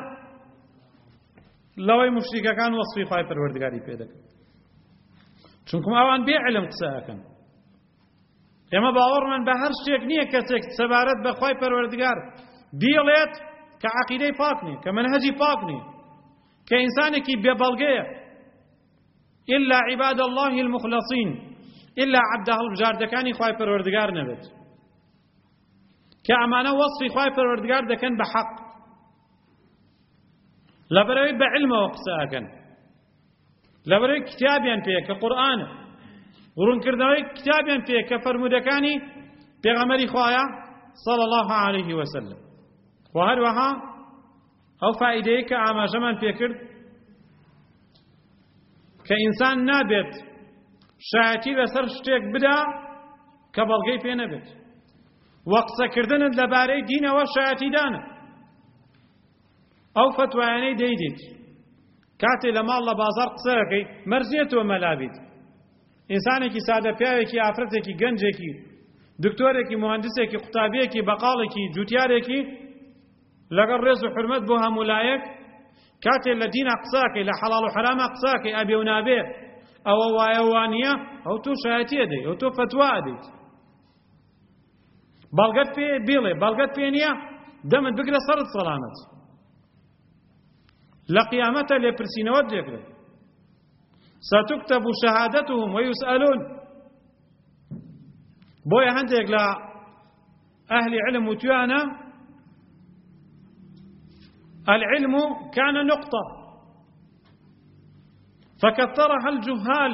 لەوەی مشریکەکان وەسفی خوای پەروەردگاری پێ دەکەن چونکە ئەوان بێعلم قسە ئەکەن ئێمە باوەڕمان بە هەر شتێک نییە کەسێک سەبارەت بە خوای پەروەردگار بیڵێت کە عەقیدەی پاک نییە کە منهەجی پاک نییە کە ئینسانێکی بێبەڵگەیە إلا عباد الله المخلصين إلا عبده البجاردەکانی خوای پەروەردگار نەبێت کە ئەمانە وەسفی خوای پەروەردگار دەکەن بە حەق لەبەرەوەی بە علمەوە قسە ئەکەن لەبەرەوەی کتابیان پێیە کە قورئانە ڕوونکردنەوەی کتابیان پێیە کە فەرموودەکانی پێغەمبەری خوایە صلی الله عليه وسلم و هەروەها ئەو فائیدەیە کە ئاماژەمان پێکرد کە ئینسان نابێت شایەتی لەسەر شتێک بدا کە بەڵگەی پێ نەبێت وە قسەکردنت لەبارەی دینەوە شایەتیدانە ئەو فتوایانەی دەیدیت کاتێ لە ماڵ لە بازار قسە دەکەی مەرجێتەوە مەلابیت ئینسانێکی سادە پیاوێکی ئافرەتێکی گەنجێکی دکتۆرێکی مهندسێکی قوتابیەکی بەقاڵێکی جوتیارێکی لەگەڵ ڕێز و حرمەت بۆ هەمولایەک کاتێک لە دینە قساکەی لە حەڵاڵ و حرامە قساکەی ئەبێ و نابێ ئەوە وایە وانییە ئەو تۆ شایەتیە دەی ئەو تۆ فتوا دەیت بەڵگەت پێ بێڵێ بەڵگەت پێ نییە دەمت بگرە سەرت سەلامەت لە قیامەتە لێپرسینەوەت دێکرێت ستكتب شهادتهم ويسألون بۆیە هەندێک لە ئەهلی علم وتوانە العلم كان نقطة فكثرها الجهال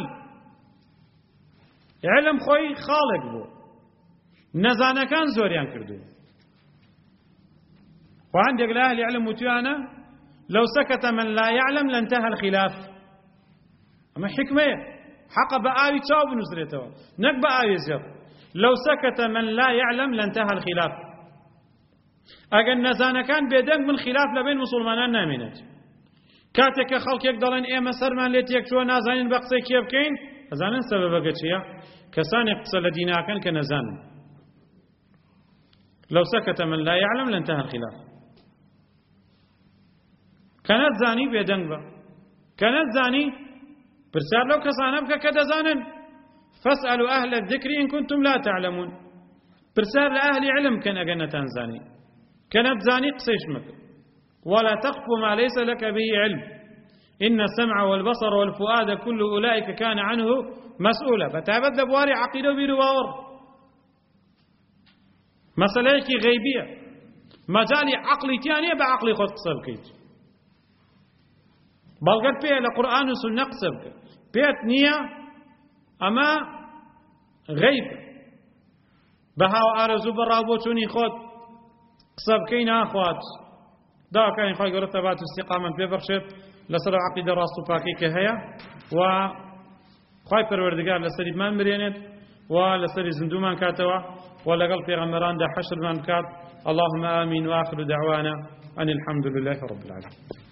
علم خوي خالق بو نزانا كان زوريان كردو وعندك لأهل علم وتوانا لو سكت من لا يعلم لانتهى الخلاف أما حكمة حق بآوي تشاو بنزريته نك بآوي زير لو سكت من لا يعلم لانتهى الخلاف ئەگەر نەزانەکان بێدەنگ من خلاف لەبین مسلمانان نامێنێت کاتێک کە خەڵکێک دەڵێن ئێمە سەرمان لێ تێک چووە نازانین بە قسەی کێ بکەین ئەزانن سەبەبەکە چییە کەسانێک قسە لە دیناکەن کە نەزانن لو سكت من لا يعلم لانتهى الخلاف کە نەتزانی بێدەنگ بە کە نەتزانی پرسیار لەو کەسانە بکە کە دەزانن فاسألوا أهل الذكر إن كنتم لا تعلمون پرسیار لە ئەهلی علم کەن ئەگەر نەتانزانی كانت زاني قسيش مك ولا تقف ما ليس لك به علم إن السمع والبصر والفؤاد كل أولئك كان عنه مسؤولا فتابد بواري عقيدة بيرواور مسألة غيبية مجالي عقلي تانية بعقلي خود قصب كيت بلغت بيه لقرآن وسنة قصب بيت نية أما غيب بهاو أرزو برابوتوني خود قسە بکەین ناخوات داکەین خۆی گەورە تەبات و استیقامەت پێ بەخشێت لەسەر عەقیدە ڕاست و پاکەی کە هەیە و خۆی پەروەردگار لەسەریمان برێنێت و لەسەری زیندومان کاتەوە و لەگەڵ پێغەمبەراندا حەشرمان بکات اللهم آمین وآخر دعوانا أن الحمد لله رب العالمين